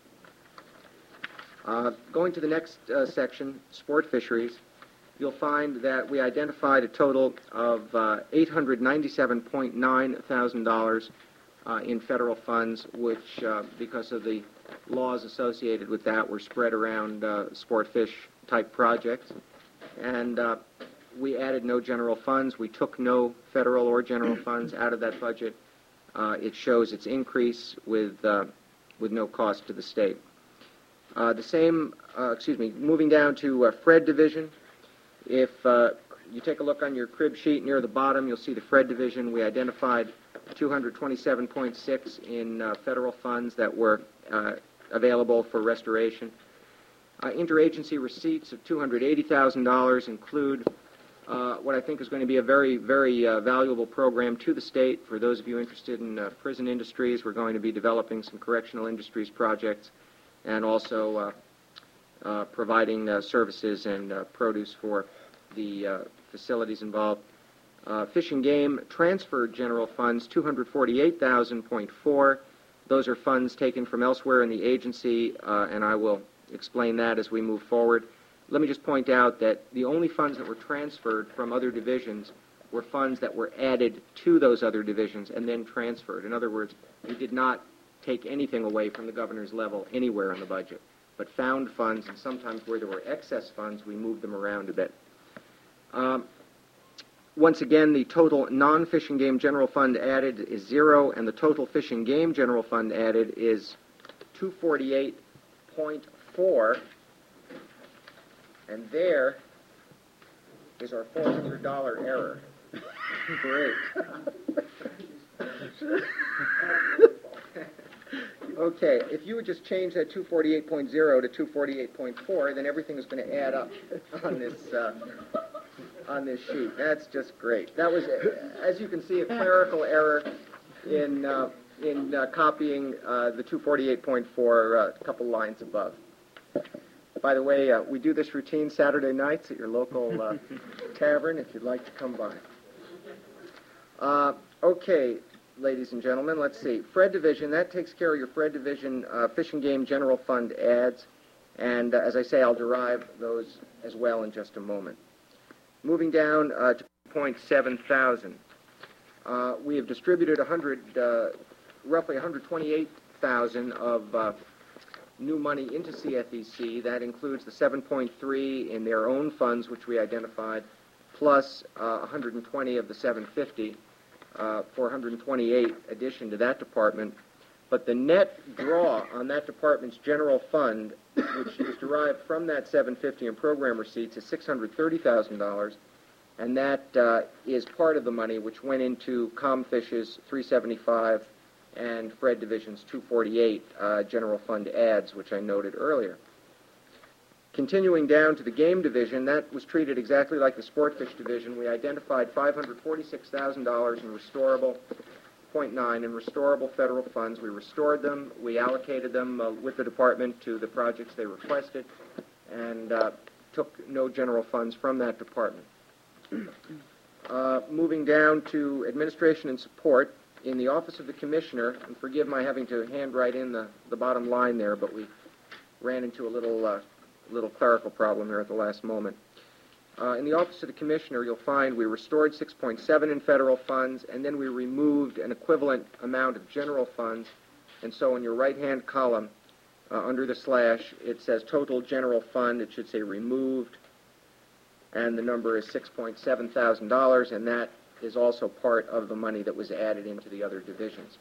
Uh, going to the next uh, section, sport fisheries, you'll find that we identified a total of uh, eight hundred ninety-seven point nine thousand dollars uh, in federal funds, which, uh, because of the laws associated with that, were spread around uh, sport fish type projects. And uh, we added no general funds. We took no federal or general funds out of that budget. Uh, it shows its increase with uh, with no cost to the state. Uh, the same, uh, excuse me, moving down to uh, Fred Division. If uh, you take a look on your crib sheet near the bottom, you'll see the Fred Division. We identified two hundred twenty-seven point six in uh, federal funds that were uh, available for restoration. Uh, interagency receipts of two hundred eighty thousand dollars include uh, what I think is going to be a very, very uh, valuable program to the state. For those of you interested in uh, prison industries, we're going to be developing some correctional industries projects and also uh, uh, providing uh, services and uh, produce for the uh, facilities involved. Uh, Fish and Game transferred general funds, two hundred forty-eight thousand point four. Those are funds taken from elsewhere in the agency, uh, and I will explain that as we move forward. Let me just point out that the only funds that were transferred from other divisions were funds that were added to those other divisions and then transferred. In other words, we did not take anything away from the governor's level anywhere in the budget, but found funds, and sometimes where there were excess funds, we moved them around a bit. Um, once again, the total non-fish and game general fund added is zero, and the total fish and game general fund added is two forty-eight point four, and there is our four hundred dollar error. Great. Okay, if you would just change that two forty-eight point zero to two forty-eight point four, then everything is going to add up on this uh, on this sheet. That's just great. That was, as you can see, a clerical error in uh, in uh, copying uh, the two forty-eight point four uh, a couple lines above. By the way, uh, we do this routine Saturday nights at your local uh, tavern if you'd like to come by. Uh, okay, ladies and gentlemen, let's see. Fred Division, that takes care of your Fred Division uh, Fish and Game General Fund ads. And uh, as I say, I'll derive those as well in just a moment. Moving down uh, to point seven thousand. Uh, we have distributed one hundred, uh, roughly one hundred twenty-eight thousand of uh, new money into C F E C. That includes the seven point three in their own funds, which we identified, plus uh, one hundred twenty of the seven fifty, uh, for one hundred twenty-eight addition to that department. But the net draw on that department's general fund, which is derived from that seven fifty in program receipts, is six hundred thirty thousand dollars, and that uh, is part of the money which went into ComFish's three seventy-five and Fred Division's two forty-eight uh, general fund ads, which I noted earlier. Continuing down to the Game Division, that was treated exactly like the Sport Fish Division. We identified five hundred forty-six thousand dollars in restorable, point nine, in restorable federal funds. We restored them. We allocated them uh, with the department to the projects they requested, and uh, took no general funds from that department. Uh, moving down to administration and support, in the Office of the Commissioner, and forgive my having to handwrite in the, the bottom line there, but we ran into a little uh, little clerical problem here at the last moment. Uh, in the Office of the Commissioner, you'll find we restored six point seven in federal funds, and then we removed an equivalent amount of general funds. And so in your right-hand column, uh, under the slash, it says total general fund. It should say removed, and the number is six point seven thousand dollars, and that is also part of the money that was added into the other divisions.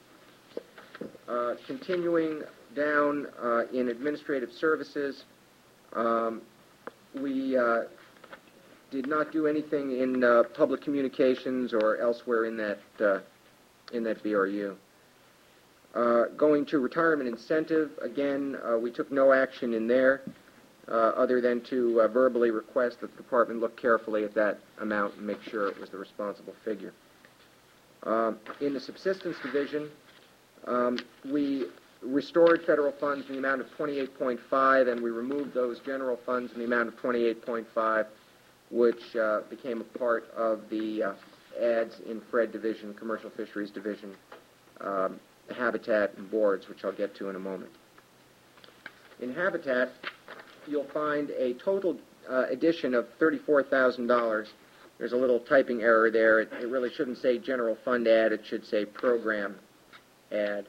Uh, continuing down uh, in administrative services, um, we uh, did not do anything in uh, public communications or elsewhere in that uh, in that B R U. Uh, going to retirement incentive, again, uh, we took no action in there uh, other than to uh, verbally request that the department look carefully at that amount and make sure it was the responsible figure. Um, in the subsistence division, um, we restored federal funds in the amount of twenty-eight point five, and we removed those general funds in the amount of twenty-eight point five, which uh, became a part of the uh, ads in Fred Division, Commercial Fisheries Division, um, Habitat, and Boards, which I'll get to in a moment. In Habitat, you'll find a total uh, addition of thirty-four thousand dollars. There's a little typing error there. It, it really shouldn't say general fund ad. It should say program ad.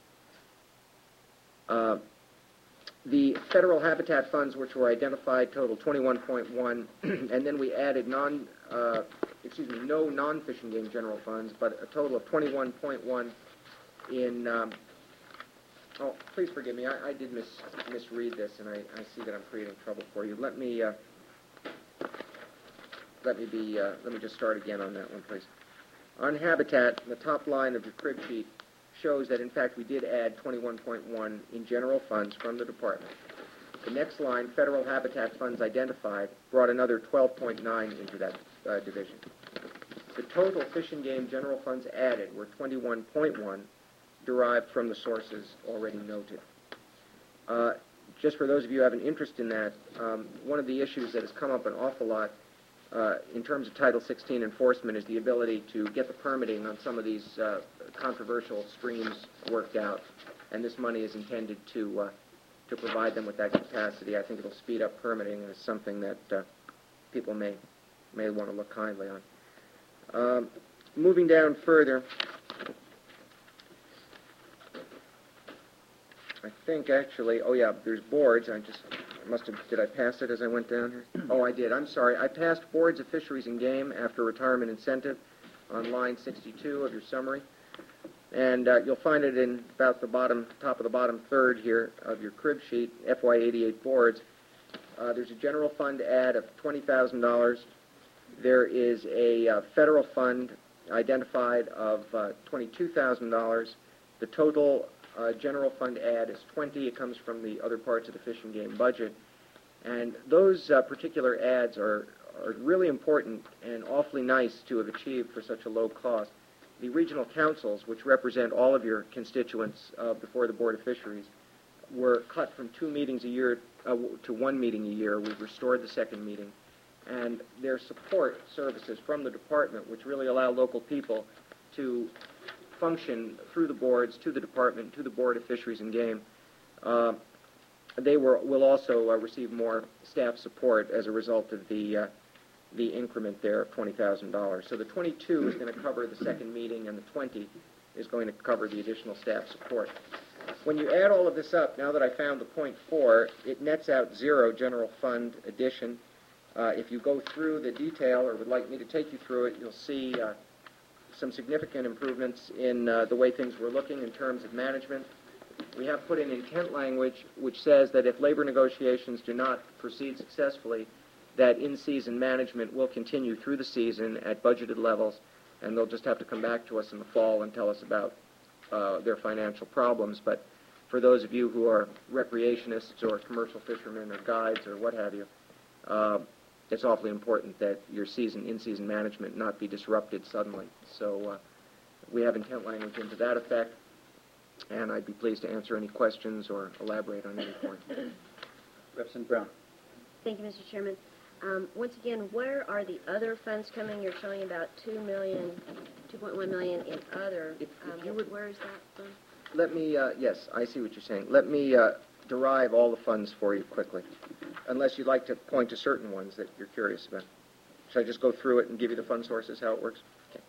Uh, the federal habitat funds, which were identified, total twenty-one point one, and then we added non, uh, excuse me, no non-fishing game general funds, but a total of twenty-one point one in. Um, oh, please forgive me. I, I did mis misread this, and I, I see that I'm creating trouble for you. Let me. Uh, Let me be. Uh, let me just start again on that one, please. On Habitat, the top line of your crib sheet shows that, in fact, we did add twenty-one point one in general funds from the department. The next line, federal habitat funds identified, brought another twelve point nine into that uh, division. The total fish and game general funds added were twenty-one point one, derived from the sources already noted. Uh, just for those of you who have an interest in that, um, one of the issues that has come up an awful lot Uh, in terms of Title sixteen enforcement is the ability to get the permitting on some of these uh, controversial streams worked out, and this money is intended to uh, to provide them with that capacity. I think it'll speed up permitting, and it's something that uh, people may may want to look kindly on. Um, moving down further, I think actually, oh yeah, there's boards. I just must have, did I pass it as I went down here? Oh, I did. I'm sorry. I passed Boards of Fisheries and Game after retirement incentive on line sixty-two of your summary. And uh, you'll find it in about the bottom, top of the bottom third here of your crib sheet, F Y eighty-eight Boards. Uh, there's a general fund add of twenty thousand dollars. There is a uh, federal fund identified of uh, twenty-two thousand dollars. The total Uh, general fund add is twenty. It comes from the other parts of the Fish and Game budget. And those uh, particular ads are, are really important and awfully nice to have achieved for such a low cost. The regional councils, which represent all of your constituents uh, before the Board of Fisheries, were cut from two meetings a year uh, to one meeting a year. We've restored the second meeting. And their support services from the department, which really allow local people to function through the boards to the department, to the Board of Fisheries and Game, uh, they were, will also uh, receive more staff support as a result of the uh, the increment there of twenty thousand dollars. So the twenty-two is going to cover the second meeting, and the twenty is going to cover the additional staff support. When you add all of this up, now that I found the point four, it nets out zero general fund addition. Uh, if you go through the detail, or would like me to take you through it, you'll see Uh, some significant improvements in uh, the way things were looking in terms of management. We have put in intent language which says that if labor negotiations do not proceed successfully, that in-season management will continue through the season at budgeted levels, and they'll just have to come back to us in the fall and tell us about uh, their financial problems. But for those of you who are recreationists or commercial fishermen or guides or what have you, uh, it's awfully important that your season, in-season management not be disrupted suddenly. So uh, we have intent language into that effect, and I'd be pleased to answer any questions or elaborate on any point. Representative Brown. Thank you, Mister Chairman. Um, once again, where are the other funds coming? You're showing about two million, two point one million in other. If, um, if you would, where is that from? Let me, uh, yes, I see what you're saying. Let me uh, derive all the funds for you quickly, unless you'd like to point to certain ones that you're curious about. Should I just go through it and give you the fund sources, how it works? Okay.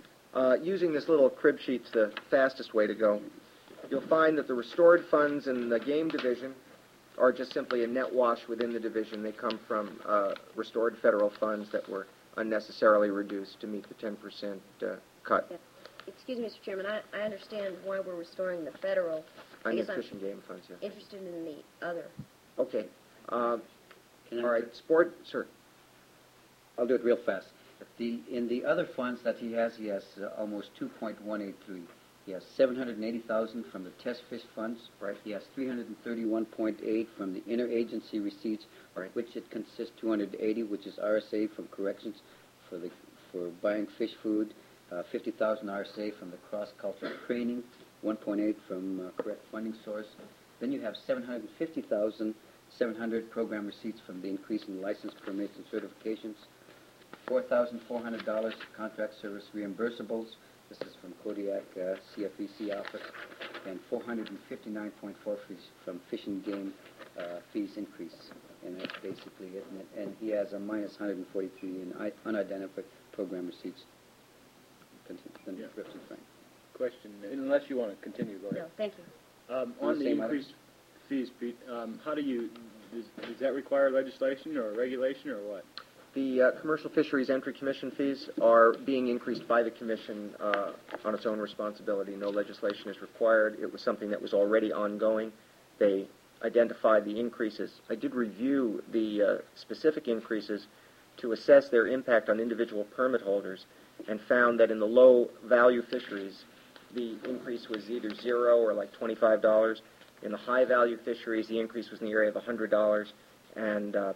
Uh, using this little crib sheet's the fastest way to go. You'll find that the restored funds in the game division are just simply a net wash within the division. They come from uh, restored federal funds that were unnecessarily reduced to meet the ten percent uh, cut. Yeah. Excuse me, Mister Chairman, I, I understand why we're restoring the federal. On I the guess Fish I'm and Game funds, yeah. interested in the other. Okay. Uh, Can I All right, sport, sir. I'll do it real fast. The, in the other funds that he has, he has uh, almost two point one eight three. He has seven hundred eighty thousand dollars from the test fish funds. Right. He has three hundred thirty-one point eight from the interagency receipts, right, which it consists two hundred eighty, which is R S A from corrections for the for buying fish food, uh, fifty thousand R S A from the cross-cultural training, one point eight from uh, correct funding source. Then you have seven hundred fifty thousand seven hundred program receipts from the increase in license permits and certifications, four thousand four hundred dollars contract service reimbursables. This is from Kodiak uh, C F E C office, and four hundred fifty-nine point four from Fish and Game uh, fees increase, and that's basically it. And, and he has a minus one hundred forty-three in I- unidentified program receipts. Continue, Yeah. Representative Frank. Question, unless you want to continue, go ahead. No, thank you. Um, On on the the same increased fees, Pete, um, how do you, does, does that require legislation or regulation or what? The uh, Commercial Fisheries Entry Commission fees are being increased by the Commission uh, on its own responsibility. No legislation is required. It was something that was already ongoing. They identified the increases. I did review the uh, specific increases to assess their impact on individual permit holders and found that in the low-value fisheries, the increase was either zero or like twenty-five dollars. In the high-value fisheries, the increase was in the area of one hundred dollars. And uh,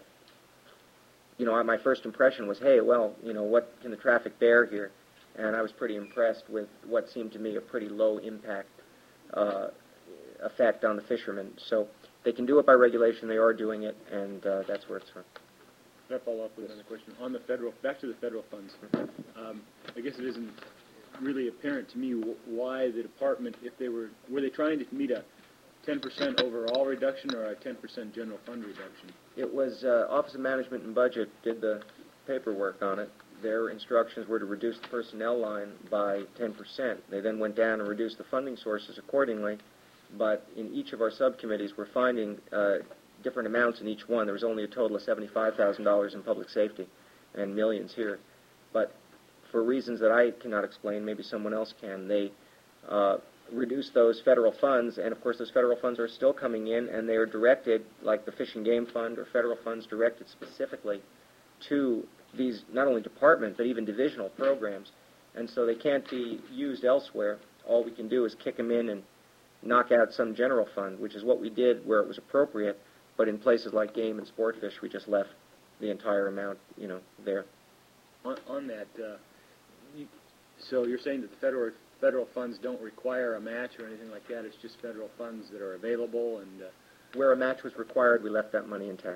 you know, my first impression was, hey, well, you know, what can the traffic bear here? And I was pretty impressed with what seemed to me a pretty low impact uh, effect on the fishermen. So they can do it by regulation. They are doing it, and uh, that's where it's from. Can I follow up with another question? On the federal, back to the federal funds, um, I guess it isn't really apparent to me wh- why the department, if they were, were they trying to meet a ten percent overall reduction or a ten percent general fund reduction? It was uh, Office of Management and Budget did the paperwork on it. Their instructions were to reduce the personnel line by ten percent. They then went down and reduced the funding sources accordingly, but in each of our subcommittees we're finding uh, different amounts in each one. There was only a total of seventy-five thousand dollars in public safety and millions here. But for reasons that I cannot explain, maybe someone else can, they uh, reduced those federal funds, and of course those federal funds are still coming in, and they are directed, like the Fish and Game Fund or federal funds directed specifically to these not only department but even divisional programs, and so they can't be used elsewhere. All we can do is kick them in and knock out some general fund, which is what we did where it was appropriate, but in places like game and sport fish, we just left the entire amount, you know, there. On, on that, uh, you, so you're saying that the federal federal funds don't require a match or anything like that? It's just federal funds that are available, and uh, where a match was required, we left that money intact.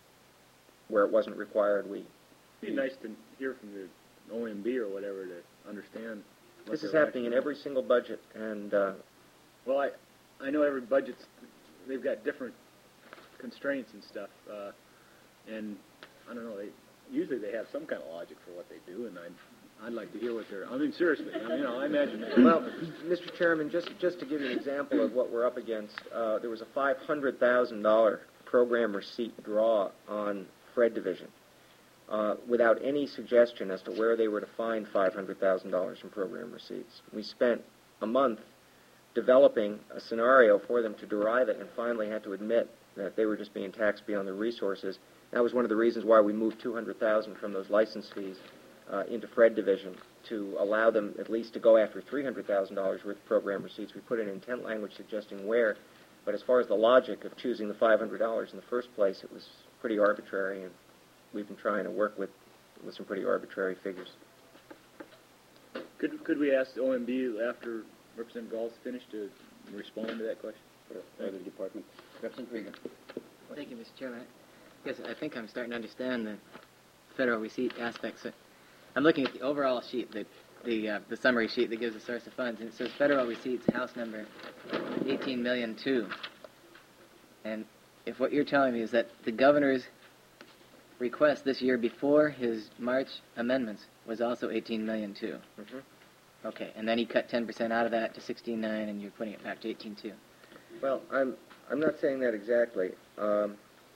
Where it wasn't required, we. It'd be nice to hear from the O M B or whatever to understand. what This is they're happening in actually- every single budget, and uh, Well, I I know every budget's they've got different constraints and stuff, uh, and I don't know. They usually they have some kind of logic for what they do, and I'd I'd like to hear what they're. I mean, seriously, I mean, you know, I imagine. They, well, Mister Chairman, just just to give you an example of what we're up against, uh, there was a five hundred thousand dollar program receipt draw on Fred Division, uh, without any suggestion as to where they were to find five hundred thousand dollars in program receipts. We spent a month developing a scenario for them to derive it, and finally had to admit that they were just being taxed beyond their resources. That was one of the reasons why we moved two hundred thousand dollars from those license fees uh, into Fred Division to allow them at least to go after three hundred thousand dollars worth of program receipts. We put in intent language suggesting where, but as far as the logic of choosing the five hundred dollars in the first place, it was pretty arbitrary, and we've been trying to work with, with some pretty arbitrary figures. could could we ask the O M B after Representative Gall's finished to respond to that question? Or the department. Representative Regan. Thank you, Mister Chairman. I guess I think I'm starting to understand the federal receipt aspects. I'm looking at the overall sheet, the the, uh, the summary sheet that gives the source of funds, and it says federal receipts, house number eighteen million two. And if what you're telling me is that the governor's request this year before his March amendments was also eighteen million two. Mm-hmm. Okay, and then he cut ten percent out of that to sixteen nine, and you're putting it back to eighteen two. Well, I'm I'm not saying that exactly. Um,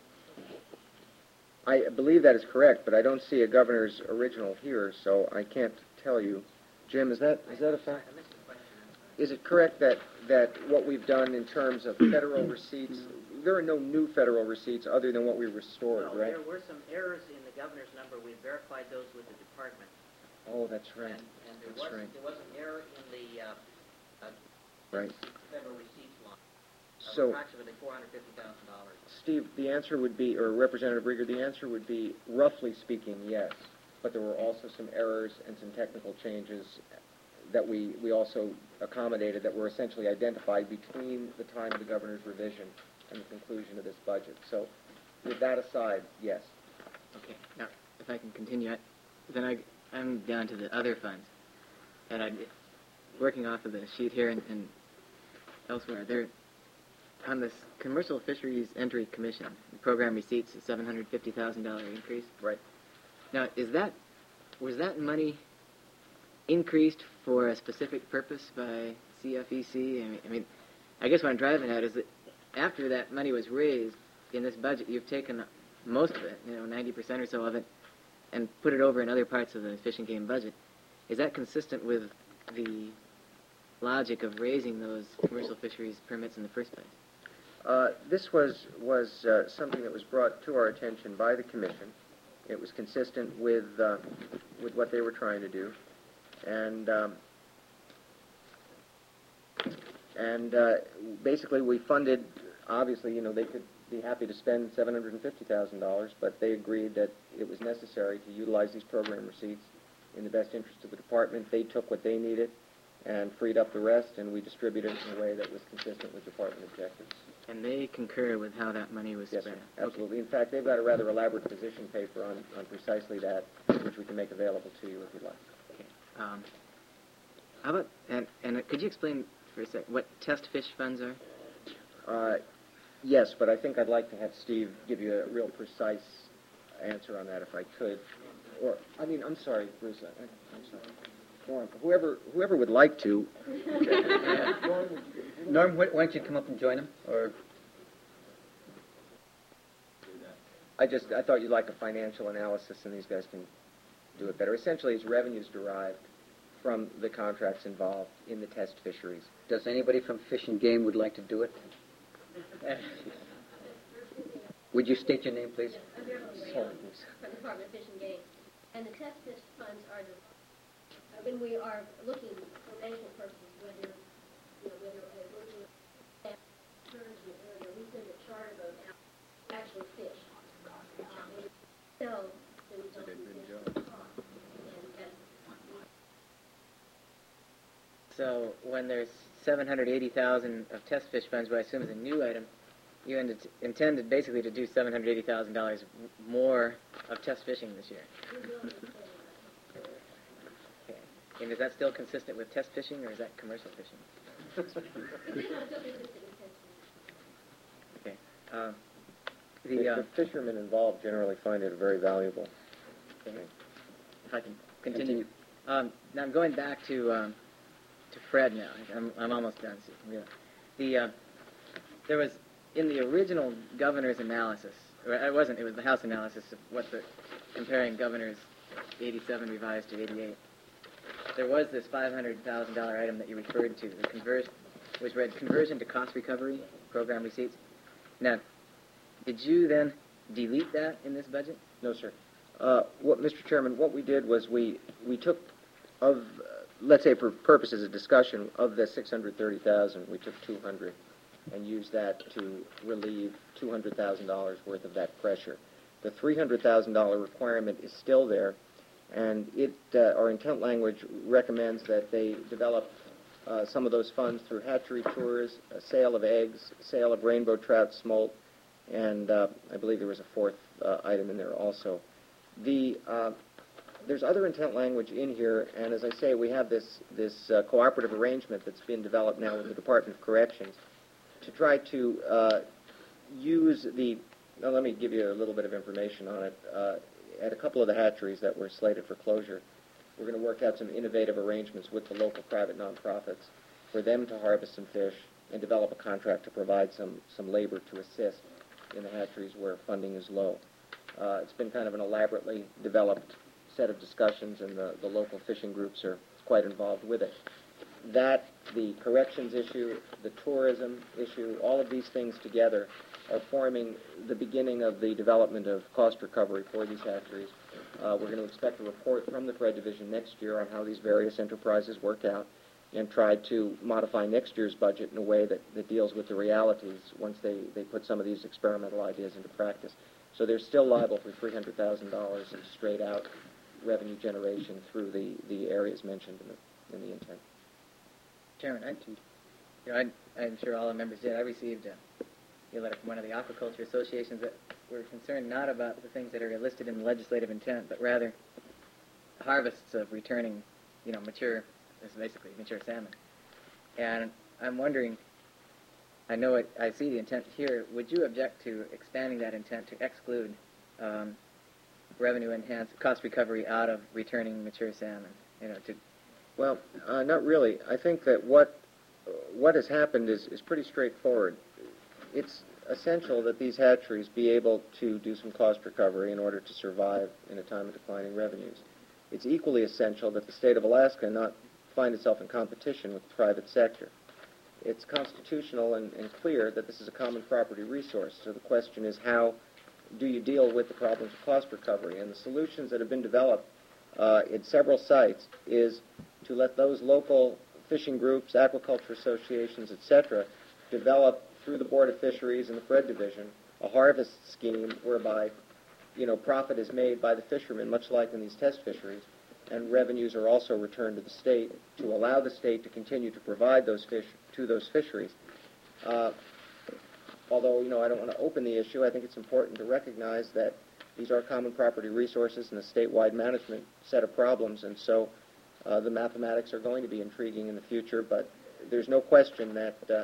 I believe that is correct, but I don't see a governor's original here, so I can't tell you. Jim, is that is that a fact? Is it correct that, that what we've done in terms of federal receipts, there are no new federal receipts other than what we restored, No, right? there were some errors in the governor's number. We verified those with the department. Oh, that's right. And, and there That's was right. there was an error in the uh, uh, Right. federal receipts line of So- approximately four hundred fifty thousand dollars. Steve, the answer would be, or Representative Rieger, the answer would be, roughly speaking, yes. But there were also some errors and some technical changes that we, we also accommodated that were essentially identified between the time of the governor's revision and the conclusion of this budget. So with that aside, yes. Okay. Now, if I can continue, I, then I, I'm down to the other funds. And I'm working off of the sheet here and, and elsewhere. There, on this Commercial Fisheries Entry Commission, the program receipts a seven hundred fifty thousand dollars increase. Right. Now, is that, was that money increased for a specific purpose by C F E C? I mean, I mean, I guess what I'm driving at is that after that money was raised in this budget, you've taken most of it, you know, ninety percent or so of it, and put it over in other parts of the Fish and Game budget. Is that consistent with the logic of raising those commercial fisheries permits in the first place? Uh, this was, was uh, something that was brought to our attention by the commission. It was consistent with, uh, with what they were trying to do. And, um, and uh, basically we funded, obviously, you know, they could be happy to spend seven hundred fifty thousand dollars, but they agreed that it was necessary to utilize these program receipts in the best interest of the department. They took what they needed and freed up the rest, and we distributed it in a way that was consistent with department objectives. And they concur with how that money was Yes, spent? sir. Absolutely. In fact, they've got a rather elaborate position paper on, on precisely that, which we can make available to you if you'd like. Okay. Um, how about, and, and could you explain for a sec what test fish funds are? Uh, yes, but I think I'd like to have Steve give you a real precise answer on that if I could. Or, I mean, I'm sorry, Bruce. I, I'm sorry. Norm, whoever, whoever would like to. Norm, why why don't you come up and join him? Or I just, I thought you'd like a financial analysis, and these guys can do it better. Essentially, it's revenues derived from the contracts involved in the test fisheries. does anybody from Fish and Game would like to do it? Would you state your name, please? I'm here from Sorry, Bruce. from the Department of Fish and Game. And the test fish funds are, the, uh, when we are looking for management purposes, whether, you know, whether we're looking at turns in the area, we send a charter boat out to actually fish. Uh, and so, then we don't do that. And that's, So when there's seven hundred eighty thousand dollars of test fish funds, what I assume is a new item, you ended, intended basically to do seven hundred eighty thousand dollars more of test fishing this year. Okay. And is that still consistent with test fishing, or is that commercial fishing? Okay. Uh, the, The, uh, the fishermen involved generally find it very valuable. okay. If I can continue. Um, now I'm going back to um, to Fred now. I'm, I'm almost done. So, yeah. The uh, there was in the original governor's analysis, or it wasn't. It was the House analysis of what the comparing governors eighty-seven revised to eighty-eight. There was this five hundred thousand dollar item that you referred to, the conversion, which read conversion to cost recovery program receipts. Now, did you then delete that in this budget? No, sir. Uh, what, Mister Chairman, what we did was we, we took of, uh, let's say for purposes of discussion, of the six hundred thirty thousand, we took two hundred and used that to relieve two hundred thousand dollars worth of that pressure. The three hundred thousand dollar requirement is still there, and it, uh, our intent language recommends that they develop uh, some of those funds through hatchery tours, a sale of eggs, sale of rainbow trout smolt, and uh, I believe there was a fourth uh, item in there also. The uh, there's other intent language in here, and as I say, we have this this uh, cooperative arrangement that's been developed now with the Department of Corrections to try to uh, use the. Now, let me give you a little bit of information on it. Uh, at a couple of the hatcheries that were slated for closure, we're going to work out some innovative arrangements with the local private nonprofits for them to harvest some fish and develop a contract to provide some some labor to assist in the hatcheries where funding is low. Uh, it's been kind of an elaborately developed set of discussions, and the, the local fishing groups are quite involved with it. That, the corrections issue, the tourism issue, all of these things together are forming the beginning of the development of cost recovery for these hatcheries. Uh, we're going to expect a report from the Fred Division next year on how these various enterprises work out, and try to modify next year's budget in a way that, that deals with the realities once they, they put some of these experimental ideas into practice. So they're still liable for three hundred thousand dollars in straight-out revenue generation through the, the areas mentioned in the, in the intent. Chairman, I, you know, I, I'm sure all the members did. I received a, a letter from one of the aquaculture associations that were concerned not about the things that are listed in the legislative intent, but rather harvests of returning, you know, mature, this is basically mature salmon. And I'm wondering, I know it, I see the intent here, would you object to expanding that intent to exclude um, revenue enhanced cost recovery out of returning mature salmon? You know, to Well, uh, not really. I think that what uh, what has happened is, is pretty straightforward. It's essential that these hatcheries be able to do some cost recovery in order to survive in a time of declining revenues. It's equally essential that the state of Alaska not find itself in competition with the private sector. It's constitutional and, and clear that this is a common property resource, so the question is how do you deal with the problems of cost recovery? And the solutions that have been developed uh, in several sites is to let those local fishing groups, aquaculture associations, et cetera, develop through the Board of Fisheries and the Fred Division a harvest scheme whereby, you know, profit is made by the fishermen, much like in these test fisheries, and revenues are also returned to the state to allow the state to continue to provide those fish to those fisheries. Uh, although, you know, I don't want to open the issue, I think it's important to recognize that these are common property resources and a statewide management set of problems, and so uh, the mathematics are going to be intriguing in the future, but there's no question that uh,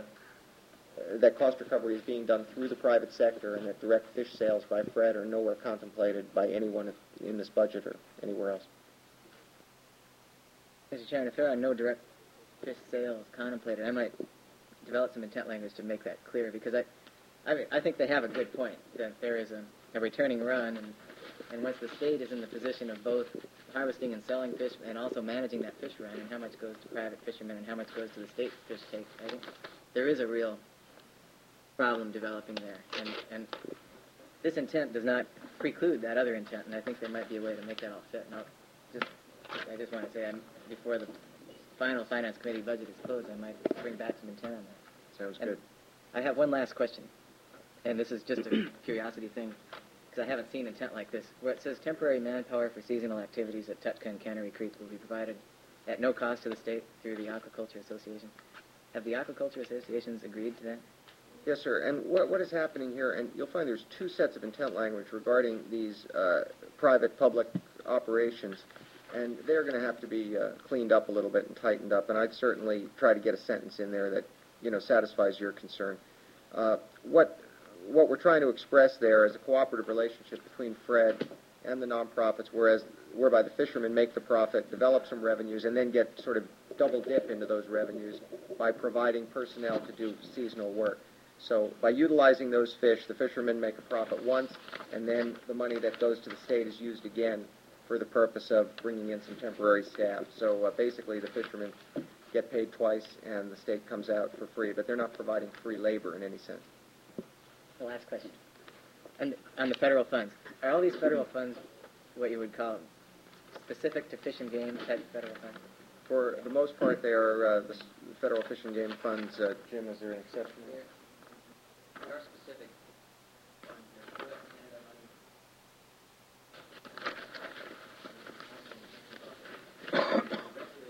that cost recovery is being done through the private sector and that direct fish sales by Fred are nowhere contemplated by anyone in this budget or anywhere else. Mister Chairman, if there are no direct fish sales contemplated, I might develop some intent language to make that clear, because I, I, mean, I think they have a good point that there is a, a returning run, and, and once the state is in the position of both harvesting and selling fish and also managing that fish run and how much goes to private fishermen and how much goes to the state fish take, I think there is a real problem developing there. And, and this intent does not preclude that other intent, and I think there might be a way to make that all fit. And I'll just, I just want to say, I'm, before the final Finance Committee budget is closed, I might bring back some intent on that. Sounds and good. I have one last question, and this is just a curiosity thing, because I haven't seen intent like this, where it says temporary manpower for seasonal activities at Tutka and Cannery Creek will be provided at no cost to the state through the Aquaculture Association. Have the Aquaculture Associations agreed to that? Yes, sir. And what, what is happening here, and you'll find there's two sets of intent language regarding these uh, private-public operations, and they're going to have to be uh, cleaned up a little bit and tightened up, and I'd certainly try to get a sentence in there that, you know, satisfies your concern. Uh, what, what we're trying to express there is a cooperative relationship between Fred and the nonprofits, whereas whereby the fishermen make the profit, develop some revenues, and then get sort of double dip into those revenues by providing personnel to do seasonal work. So by utilizing those fish, the fishermen make a profit once, and then the money that goes to the state is used again for the purpose of bringing in some temporary staff. So uh, basically the fishermen get paid twice, and the state comes out for free, but they're not providing free labor in any sense. The last question. And on the federal funds, are all these federal funds what you would call specific to fish and game type federal funds? For the most part, they are uh, the federal fish and game funds. Uh, Jim, is there an exception here? There are specific funds. There's U S Canada money.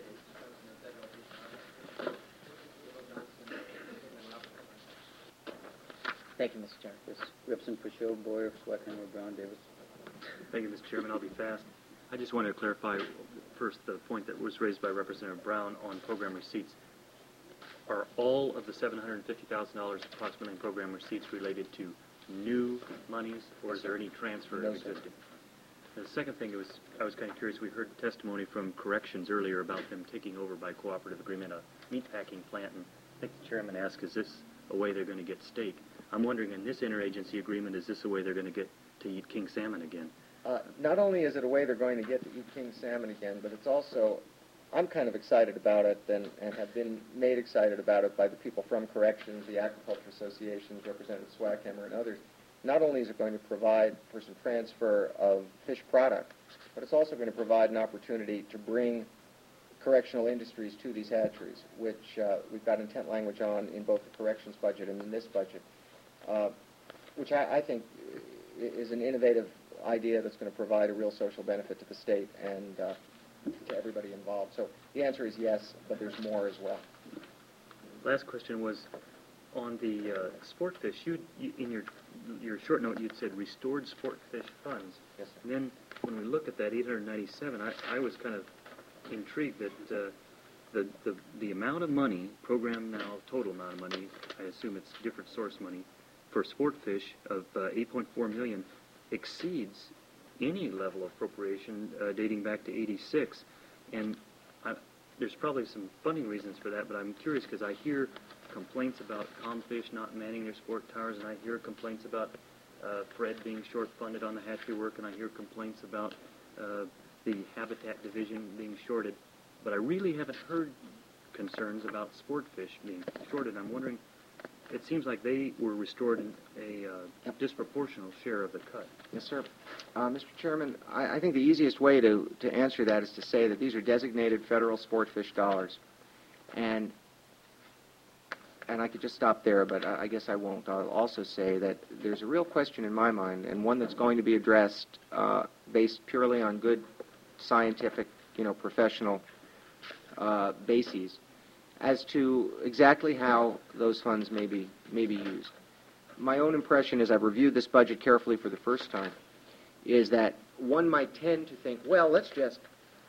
Thank you, Mister Chairman. Yes. Representative Pashot, Boyer, Swettenheimer, Brown, Davis. Thank you, Mister Chairman. I'll be fast. I just wanted to clarify first the point that was raised by Representative Brown on program receipts. Are all of the seven hundred fifty thousand dollars approximately in program receipts related to new monies, or is there any transfer No, of existing? And the second thing was, I was kind of curious, we heard testimony from corrections earlier about them taking over by cooperative agreement a meatpacking plant, and I think the chairman asked, is this a way they're going to get steak? I'm wondering, in this interagency agreement, is this a way they're going to get to eat king salmon again? Uh, not only is it a way they're going to get to eat king salmon again, but it's also I'm kind of excited about it and, and have been made excited about it by the people from Corrections, the Aquaculture Associations, Representative Swackhammer, and others. Not only is it going to provide for some transfer of fish product, but it's also going to provide an opportunity to bring correctional industries to these hatcheries, which uh, we've got intent language on in both the corrections budget and in this budget, uh, which I, I think is an innovative idea that's going to provide a real social benefit to the state and uh, to everybody involved. So the answer is yes, but there's more as well. Last question was on the uh, sport fish. You, you in your your short note you'd said restored sport fish funds. Yes, sir. And then when we look at that eight hundred ninety-seven, I, I was kind of intrigued that uh, the, the the amount of money, program now, total amount of money, I assume it's different source money, for sport fish of uh, eight point four million dollars exceeds any level of appropriation uh, dating back to eighty-six. And I, there's probably some funding reasons for that, but I'm curious because I hear complaints about Comfish not manning their sport towers, and I hear complaints about uh, Fred being short-funded on the hatchery work, and I hear complaints about uh, the Habitat Division being shorted. But I really haven't heard concerns about sport fish being shorted. I'm wondering, it seems like they were restored in a uh, disproportional share of the cut. Yes, sir. Uh, Mister Chairman, I, I think the easiest way to, to answer that is to say that these are designated federal sport fish dollars. And and I could just stop there, but I, I guess I won't. I'll also say that there's a real question in my mind, and one that's going to be addressed uh, based purely on good scientific, you know, professional uh, bases, as to exactly how those funds may be, may be used. My own impression, as I've reviewed this budget carefully for the first time, is that one might tend to think, well, let's just,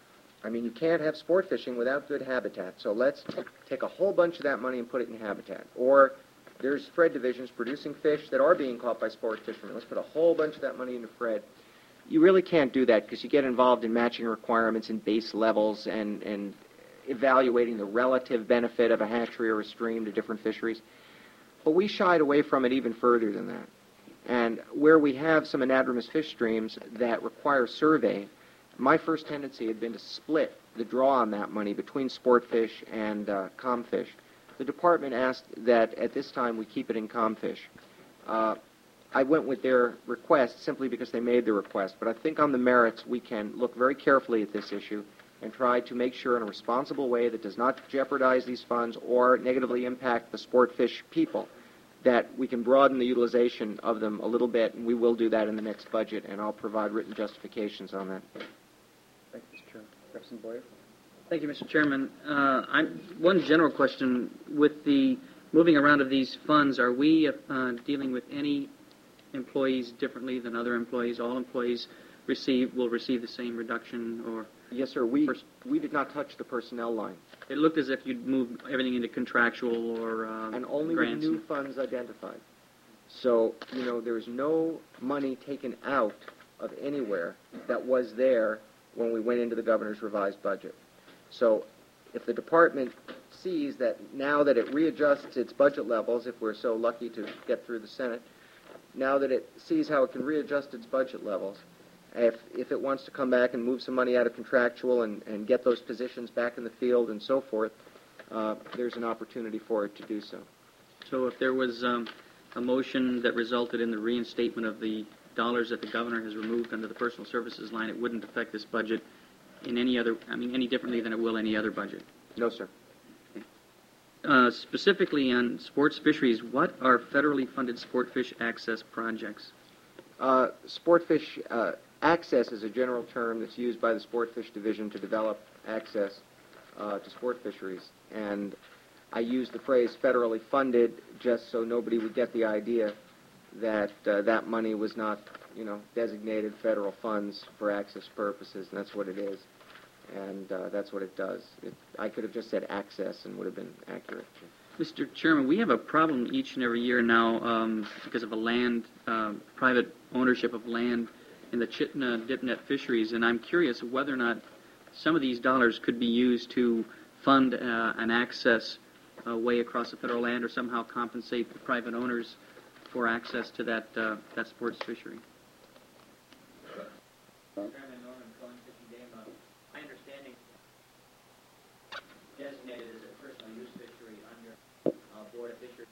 I mean, you can't have sport fishing without good habitat, so let's take a whole bunch of that money and put it in habitat. Or there's Fred divisions producing fish that are being caught by sport fishermen. Let's put a whole bunch of that money into Fred. You really can't do that because you get involved in matching requirements and base levels and, and evaluating the relative benefit of a hatchery or a stream to different fisheries. But we shied away from it even further than that. And where we have some anadromous fish streams that require survey, my first tendency had been to split the draw on that money between sport fish and uh, comfish. The department asked that at this time we keep it in comfish. Uh, I went with their request simply because they made the request, but I think on the merits we can look very carefully at this issue and try to make sure in a responsible way that does not jeopardize these funds or negatively impact the sport fish people, that we can broaden the utilization of them a little bit, and we will do that in the next budget, and I'll provide written justifications on that. Thank you, Mister Chairman. Representative Boyer. Thank you, Mister Chairman. Uh, I'm, one general question. With the moving around of these funds, are we uh, dealing with any employees differently than other employees? All employees receive will receive the same reduction? Or Yes, sir. We, we did not touch the personnel line. It looked as if you'd moved everything into contractual or uh, and only grants. with new funds identified. So, you know, there's no money taken out of anywhere that was there when we went into the governor's revised budget. So if the department sees that now that it readjusts its budget levels, if we're so lucky to get through the Senate, now that it sees how it can readjust its budget levels, if, if it wants to come back and move some money out of contractual and, and get those positions back in the field and so forth, uh, there's an opportunity for it to do so. So if there was um, a motion that resulted in the reinstatement of the dollars that the governor has removed under the personal services line, it wouldn't affect this budget in any other, I mean, any differently than it will any other budget? No, sir. Okay. Uh, specifically on sports fisheries, what are federally funded sport fish access projects? Uh, sport fish uh, access is a general term that's used by the Sport Fish Division to develop access uh, to sport fisheries. And I use the phrase federally funded just so nobody would get the idea that uh, that money was not, you know, designated federal funds for access purposes, and that's what it is. And uh, that's what it does. It, I could have just said access and would have been accurate. Mister Chairman, we have a problem each and every year now um, because of a land, uh, private ownership of land in the Chitna dipnet fisheries, and I'm curious whether or not some of these dollars could be used to fund uh, an access uh, way across the federal land or somehow compensate the private owners for access to that, uh, that sports fishery. Chairman Norman Cohen, Fishing Game. Uh, my understanding designated as a personal use fishery under uh, Board of Fisheries.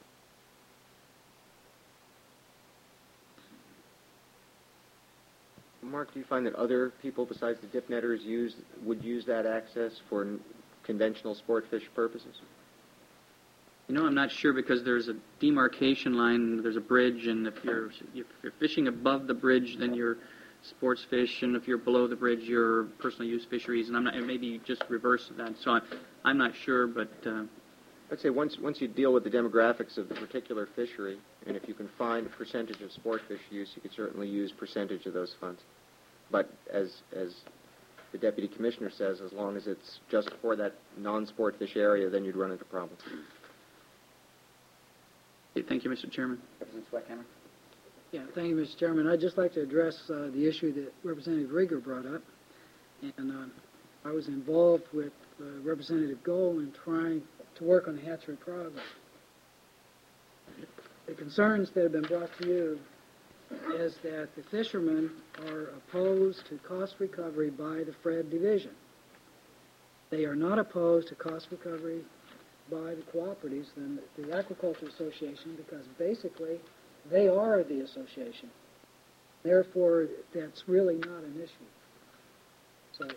Mark, do you find that other people besides the dip netters use would use that access for n- conventional sport fish purposes? You know, I'm not sure because there's a demarcation line, there's a bridge, and if you're if you're fishing above the bridge, then you're sports fish, and if you're below the bridge, you're personal use fisheries, and I'm not, it may be just reverse of that. So I'm, I'm not sure, but uh, I'd say once once you deal with the demographics of the particular fishery, and if you can find a percentage of sport fish use, you could certainly use percentage of those funds. But as as the deputy commissioner says, as long as it's just for that non-sport fish area, then you'd run into problems. okay, thank you, Mister Chairman. Representative Swackhammer. Yeah, thank you, Mister Chairman. I'd just like to address uh, the issue that Representative Rieger brought up. And uh, I was involved with uh, Representative Gold in trying to work on hatchery progress. The concerns that have been brought to you is that the fishermen are opposed to cost recovery by the F R E D division. They are not opposed to cost recovery by the cooperatives and the Aquaculture Association because basically they are the association. Therefore, that's really not an issue. So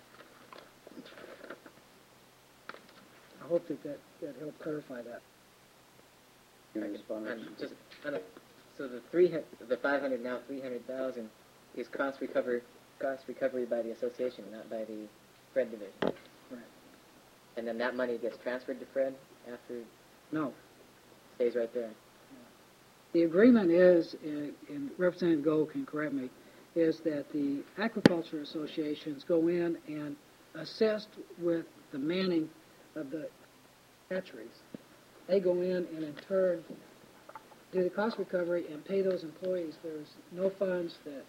I hope that that, that helped clarify that. And just kind of, so the three, hu- the five hundred now three hundred thousand is cost recovery, cost recovery by the association, not by the F R E D division. Right. And then that money gets transferred to F R E D after. No. Stays right there. The agreement is, and and Representative Gold can correct me, is that the Aquaculture Associations go in and assist with the manning of the hatcheries. They go in and in turn do the cost recovery and pay those employees. There's no funds that,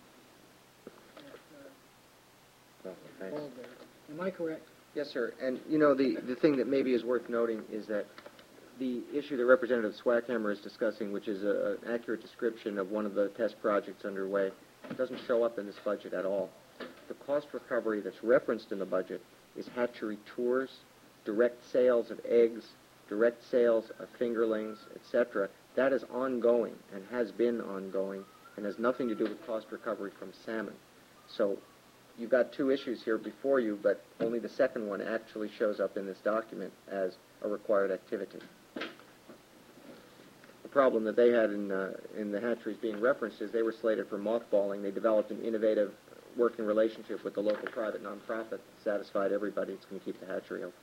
that uh, involved there. Am I correct? Yes, sir. And, you know, the, the thing that maybe is worth noting is that the issue that Representative Swackhammer is discussing, which is a, an accurate description of one of the test projects underway, doesn't show up in this budget at all. The cost recovery that's referenced in the budget is hatchery tours, direct sales of eggs, direct sales of fingerlings, et cetera. That is ongoing and has been ongoing and has nothing to do with cost recovery from salmon. So you've got two issues here before you, but only the second one actually shows up in this document as a required activity. The problem that they had in, uh, in the hatcheries being referenced is they were slated for mothballing. They developed an innovative working relationship with the local private nonprofit that satisfied everybody. It's going to keep the hatchery open.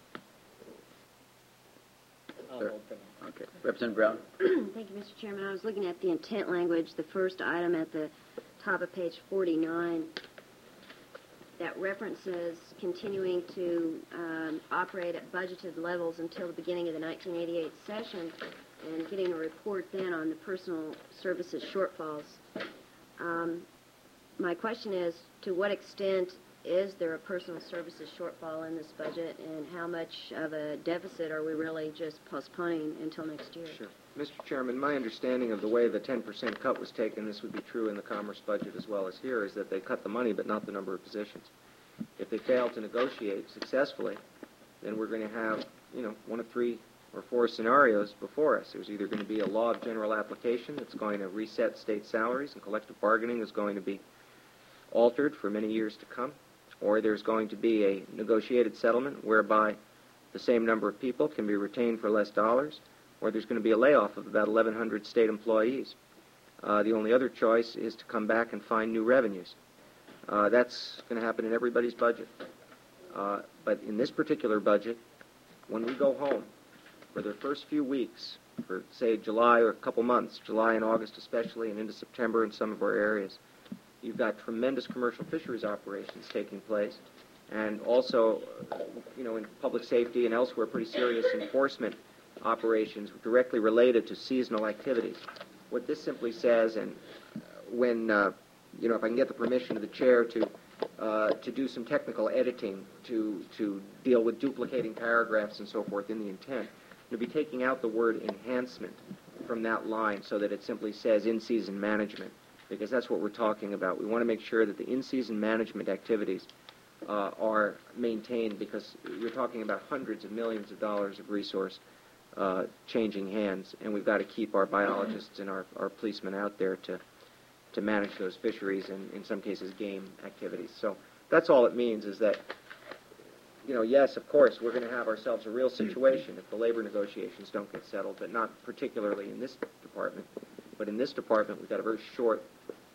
Sir. Okay. Representative Brown. Thank you, Mister Chairman. I was looking at the intent language, the first item at the top of page forty-nine, that references continuing to um, operate at budgeted levels until the beginning of the nineteen eighty-eight session and getting a report then on the personal services shortfalls. Um, my question is, to what extent is there a personal services shortfall in this budget, and how much of a deficit are we really just postponing until next year? Sure. Mister Chairman, my understanding of the way the ten percent cut was taken, this would be true in the Commerce budget as well as here, is that they cut the money but not the number of positions. If they fail to negotiate successfully, then we're going to have, you know, one of three or four scenarios before us. There's either going to be a law of general application that's going to reset state salaries, and collective bargaining is going to be altered for many years to come, or there's going to be a negotiated settlement whereby the same number of people can be retained for less dollars, or there's going to be a layoff of about eleven hundred state employees. Uh, the only other choice is to come back and find new revenues. Uh, that's going to happen in everybody's budget. Uh, but in this particular budget, when we go home for the first few weeks, for, say, July or a couple months, July and August especially, and into September in some of our areas, you've got tremendous commercial fisheries operations taking place, and also, you know, in public safety and elsewhere, pretty serious enforcement operations directly related to seasonal activities. What this simply says, and when, uh, you know, if I can get the permission of the chair to uh, to do some technical editing to to deal with duplicating paragraphs and so forth in the intent, to be taking out the word enhancement from that line so that it simply says in-season management, because that's what we're talking about. We want to make sure that the in-season management activities uh, are maintained, because you're talking about hundreds of millions of dollars of resource uh, changing hands, and we've got to keep our biologists and our, our policemen out there to to manage those fisheries and, in some cases, game activities. So that's all it means, is that, you know, yes, of course, we're going to have ourselves a real situation if the labor negotiations don't get settled, but not particularly in this department. But in this department, we've got a very short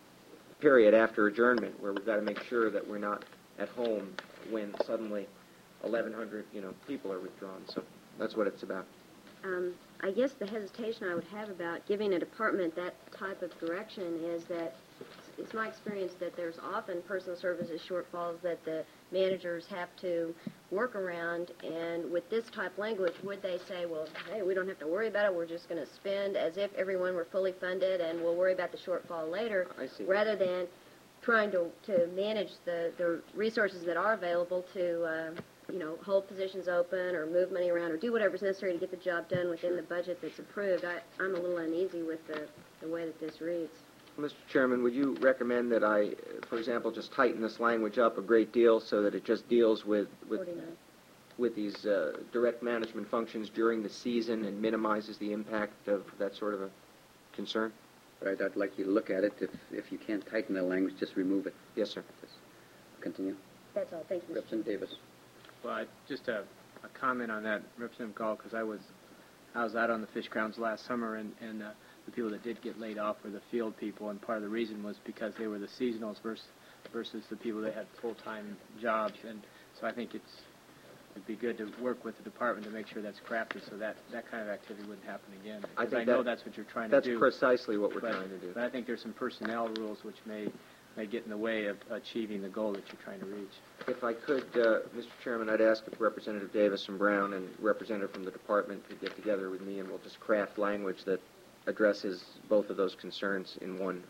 period after adjournment where we've got to make sure that we're not at home when suddenly eleven hundred, you know, people are withdrawn. So that's what it's about. Um, I guess the hesitation I would have about giving a department that type of direction is that it's my experience that there's often personal services shortfalls that the managers have to work around, and with this type language, would they say, well, hey, we don't have to worry about it, we're just going to spend as if everyone were fully funded and we'll worry about the shortfall later, I see. rather than trying to, to manage the, the resources that are available to, uh, you know, hold positions open or move money around or do whatever's necessary to get the job done within the budget that's approved. I, I'm a little uneasy with the, the way that this reads. Mister Chairman, would you recommend that I, for example, just tighten this language up a great deal so that it just deals with with, with these uh, direct management functions during the season and minimizes the impact of that sort of a concern? Right, I'd like you to look at it. If if you can't tighten the language, just remove it. Yes, sir. Just continue. That's all. Thank you. Representative Davis. Well, I, just a, a comment on that, Representative Gall, because I was I was out on the fish grounds last summer, and, and uh, the people that did get laid off were the field people, and part of the reason was because they were the seasonals versus versus the people that had full-time jobs, and so I think it's it'd be good to work with the department to make sure that's crafted so that that kind of activity wouldn't happen again. I Because think I know that- that's what you're trying That's to do. precisely what we're but, trying to do. But I think there's some personnel rules which may may get in the way of achieving the goal that you're trying to reach. If I could, uh, Mister Chairman, I'd ask if Representative Davis from Brown and representative from the department could get together with me, and we'll just craft language that addresses both of those concerns in one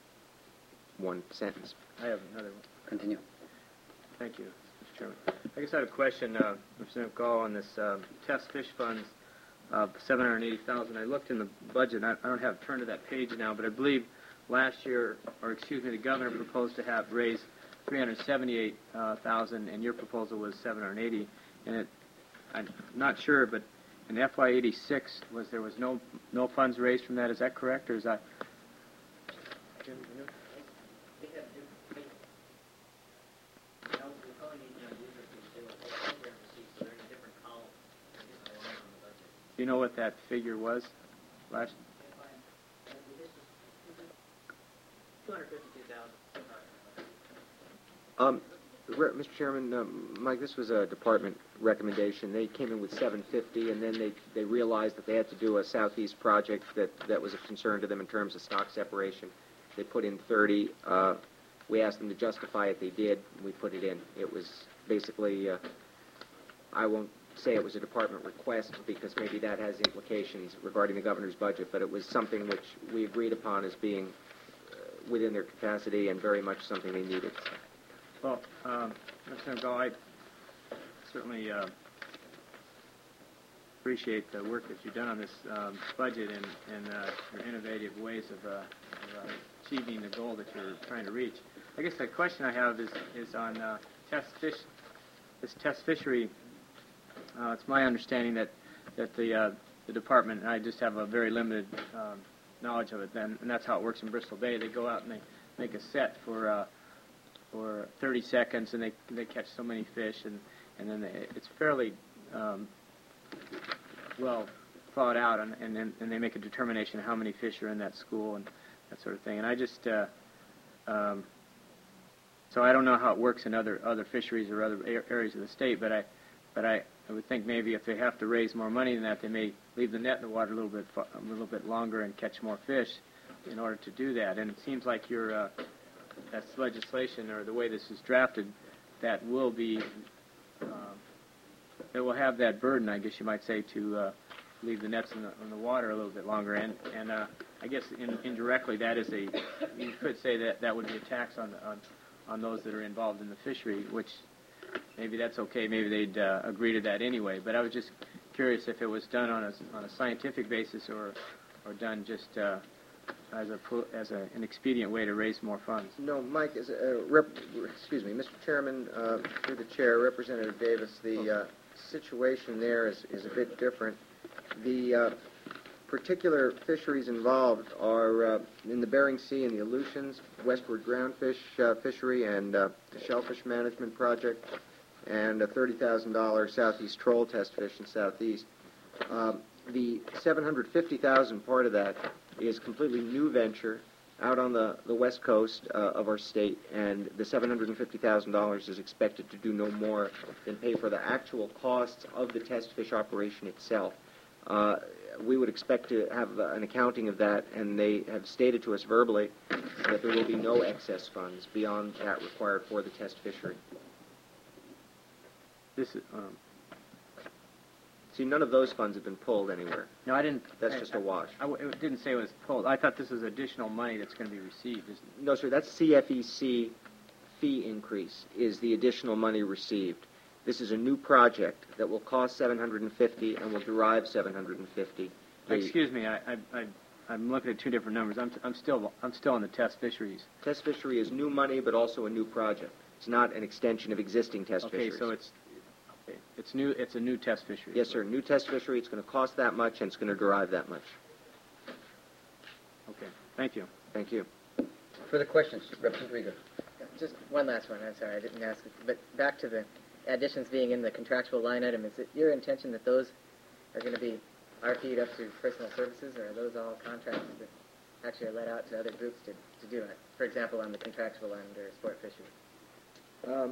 one sentence. I have another one. Continue. Thank you, Mister Chairman. I guess I had a question, uh, Representative Gall, on this um, test fish funds of seven hundred eighty thousand dollars. I looked in the budget. I, I don't have turned to that page now, but I believe last year, or excuse me, the governor proposed to have raised three hundred seventy-eight thousand dollars, and your proposal was seven hundred eighty thousand dollars. And it, I'm not sure, but in F Y eighty-six, was there was no no funds raised from that? Is that correct, or is that? Jim, you know? Do you know what that figure was last? two hundred fifty-two thousand. Um, Re- Mister Chairman, um, Mike, this was a department recommendation. They came in with seven hundred fifty thousand dollars, and then they, they realized that they had to do a southeast project that, that was a concern to them in terms of stock separation. They put in thirty. Uh, we asked them to justify it. They did. We put it in. It was basically, uh, I won't say it was a department request because maybe that has implications regarding the governor's budget, but it was something which we agreed upon as being uh, within their capacity and very much something they needed. Well, um, Mister Gall, I certainly uh, appreciate the work that you've done on this um, budget and, and uh, your innovative ways of, uh, of uh, achieving the goal that you're trying to reach. I guess the question I have is, is on uh, test fish, this test fishery. Uh, it's my understanding that that the uh, the department, and I just have a very limited um, knowledge of it, then, and that's how it works in Bristol Bay. They go out and they make a set for uh, for thirty seconds, and they they catch so many fish, and and then they, it's fairly um, well thought out, and and then and they make a determination of how many fish are in that school and that sort of thing. And I just uh, um, so I don't know how it works in other other fisheries or other a- areas of the state, but I but I. I would think maybe if they have to raise more money than that, they may leave the net in the water a little bit fa- a little bit longer and catch more fish in order to do that. And it seems like your uh, that's legislation or the way this is drafted, that will be um, it will have that burden, I guess you might say, to uh, leave the nets in the, in the water a little bit longer. And and uh, I guess in, indirectly that is a you could say that that would be a tax on on on those that are involved in the fishery, which. Maybe that's okay. Maybe they'd uh, agree to that anyway. But I was just curious if it was done on a on a scientific basis or or done just uh, as a pro- as a, an expedient way to raise more funds. No, Mike, is uh, rep, excuse me, Mister Chairman, uh, through the chair, Representative Davis, the uh, situation there is, is a bit different. The uh, particular fisheries involved are uh, in the Bering Sea and the Aleutians, westward groundfish uh, fishery and uh, the shellfish management project, and a thirty thousand dollars southeast troll test fish in southeast. Um, the seven hundred fifty thousand dollars part of that is completely new venture out on the, the west coast uh, of our state, and the seven hundred fifty thousand dollars is expected to do no more than pay for the actual costs of the test fish operation itself. Uh, we would expect to have uh, an accounting of that, and they have stated to us verbally that there will be no excess funds beyond that required for the test fishery. This is, um, See, none of those funds have been pulled anywhere. no, I didn't. That's I, just a wash. I, I, it didn't say it was pulled. I thought this was additional money that's going to be received. Isn't it? No, sir, that's C F E C fee increase is the additional money received. This is a new project that will cost seven hundred fifty and will derive seven hundred fifty. The Excuse me, I, I, I, I'm looking at two different numbers. I'm, I'm still, I'm still on the test fisheries. test fishery is new money, but also a new project. It's not an extension of existing test Okay, fisheries. so it's, okay, it's new. It's a new test fishery. Yes, sir. New test fishery. It's going to cost that much, and it's going to derive that much. Okay, thank you. Thank you. Further questions? Representative Rieger. Just one last one. I'm sorry, I didn't ask it. But back to the additions being in the contractual line item, is it your intention that those are going to be R P'd up to personal services, or are those all contracts that actually are let out to other groups to, to do it? For example, on the contractual under sport fishery. Um,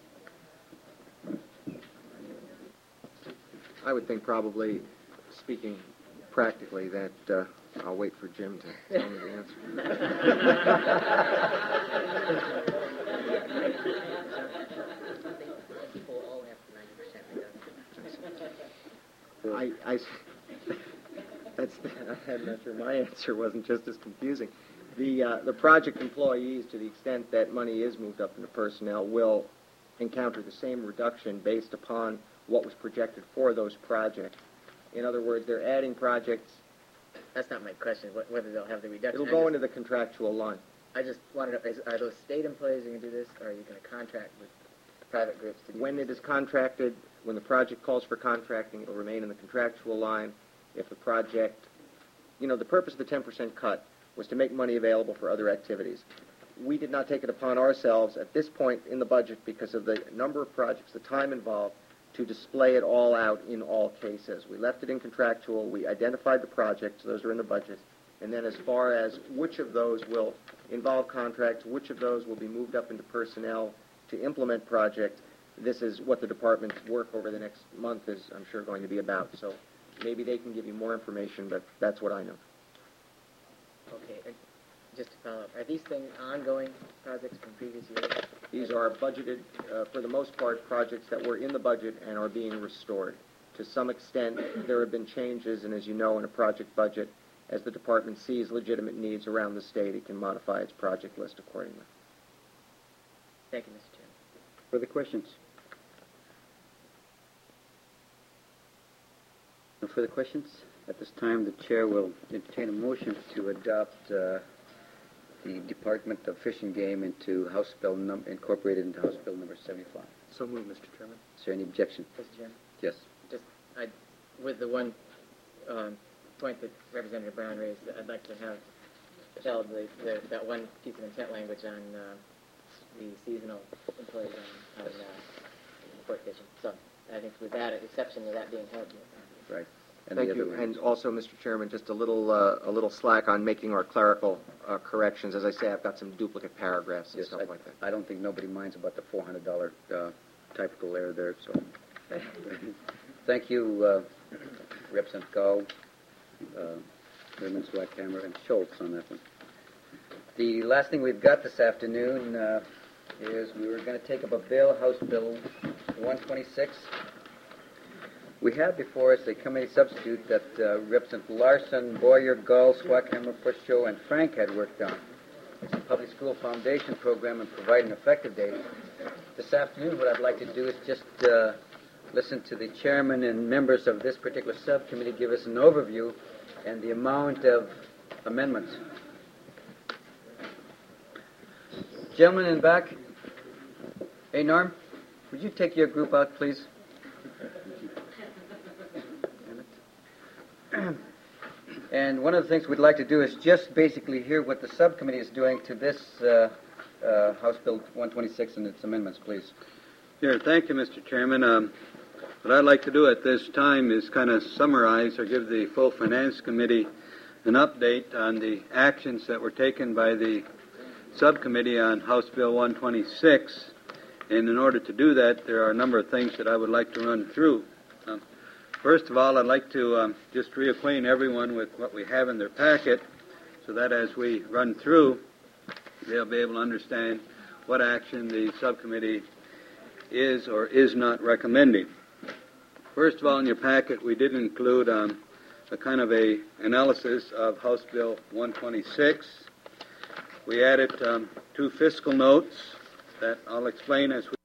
I would think probably, speaking practically, that uh, I'll wait for Jim to tell me the answer. I, I, that's the, I'm not sure my answer wasn't just as confusing. The uh, the project employees, to the extent that money is moved up into personnel, will encounter the same reduction based upon what was projected for those projects. In other words, they're adding projects. That's not my question, wh- whether they'll have the reduction. It'll I go just- into the contractual line. I just wanted to know, is, are those state employees who can do this, or are you going to contract with private groups to do When this? it is contracted, when the project calls for contracting, it will remain in the contractual line. If the project, you know, the purpose of the ten percent cut was to make money available for other activities. We did not take it upon ourselves at this point in the budget because of the number of projects, the time involved, to display it all out in all cases. We left it in contractual. We identified the projects. Those are in the budget. And then as far as which of those will involve contracts, which of those will be moved up into personnel to implement projects, this is what the department's work over the next month is, I'm sure, going to be about. So maybe they can give you more information, but that's what I know. Okay, and just to follow up, are these things ongoing projects from previous years? These are budgeted, uh, for the most part, projects that were in the budget and are being restored. To some extent, there have been changes, and as you know, in a project budget, as the department sees legitimate needs around the state, it can modify its project list accordingly. Thank you, Mister Chairman. Further questions? No further questions? At this time, the chair will entertain a motion to adopt uh, the Department of Fish and Game into House Bill num- incorporated into House Bill number seventy-five. So moved, Mister Chairman. Is there any objection? Mister Chairman? Yes. Just, I, with the one um, point that Representative Brown raised, I'd like to have held the, the, that one piece of intent language on uh, the seasonal employees on, on uh, sport fishing. So I think with that exception of that being held. Right. And Thank the other you. one? And also, Mister Chairman, just a little uh, a little slack on making our clerical uh, corrections. As I say, I've got some duplicate paragraphs and Yes, stuff I, like that. I don't think nobody minds about the four hundred dollars uh, typical error there. So, thank you, uh, Representative Gao, uh, Chairman Swackhammer, and Schultz on that one. The last thing we've got this afternoon uh, is we were going to take up a bill, House Bill one twenty-six. We have before us a committee substitute that uh, Representative Larson, Boyer, Gull, Swackhammer, Pushcho, and Frank had worked on. It's a public school foundation program and provide an effective date. This afternoon, what I'd like to do is just uh, listen to the chairman and members of this particular subcommittee give us an overview and the amount of amendments Gentlemen in back. Hey, Norm, would you take your group out, please? And one of the things we'd like to do is just basically hear what the subcommittee is doing to this uh, uh, House Bill one twenty-six and its amendments, please. Here, thank you, Mister Chairman. Um, what I'd like to do at this time is kind of summarize or give the full Finance Committee an update on the actions that were taken by the subcommittee on House Bill one twenty-six. And in order to do that, there are a number of things that I would like to run through. Um, First of all, I'd like to um, just reacquaint everyone with what we have in their packet so that as we run through, they'll be able to understand what action the subcommittee is or is not recommending. First of all, in your packet, we did include um, a kind of a analysis of House Bill one twenty-six. We added um, two fiscal notes that I'll explain as we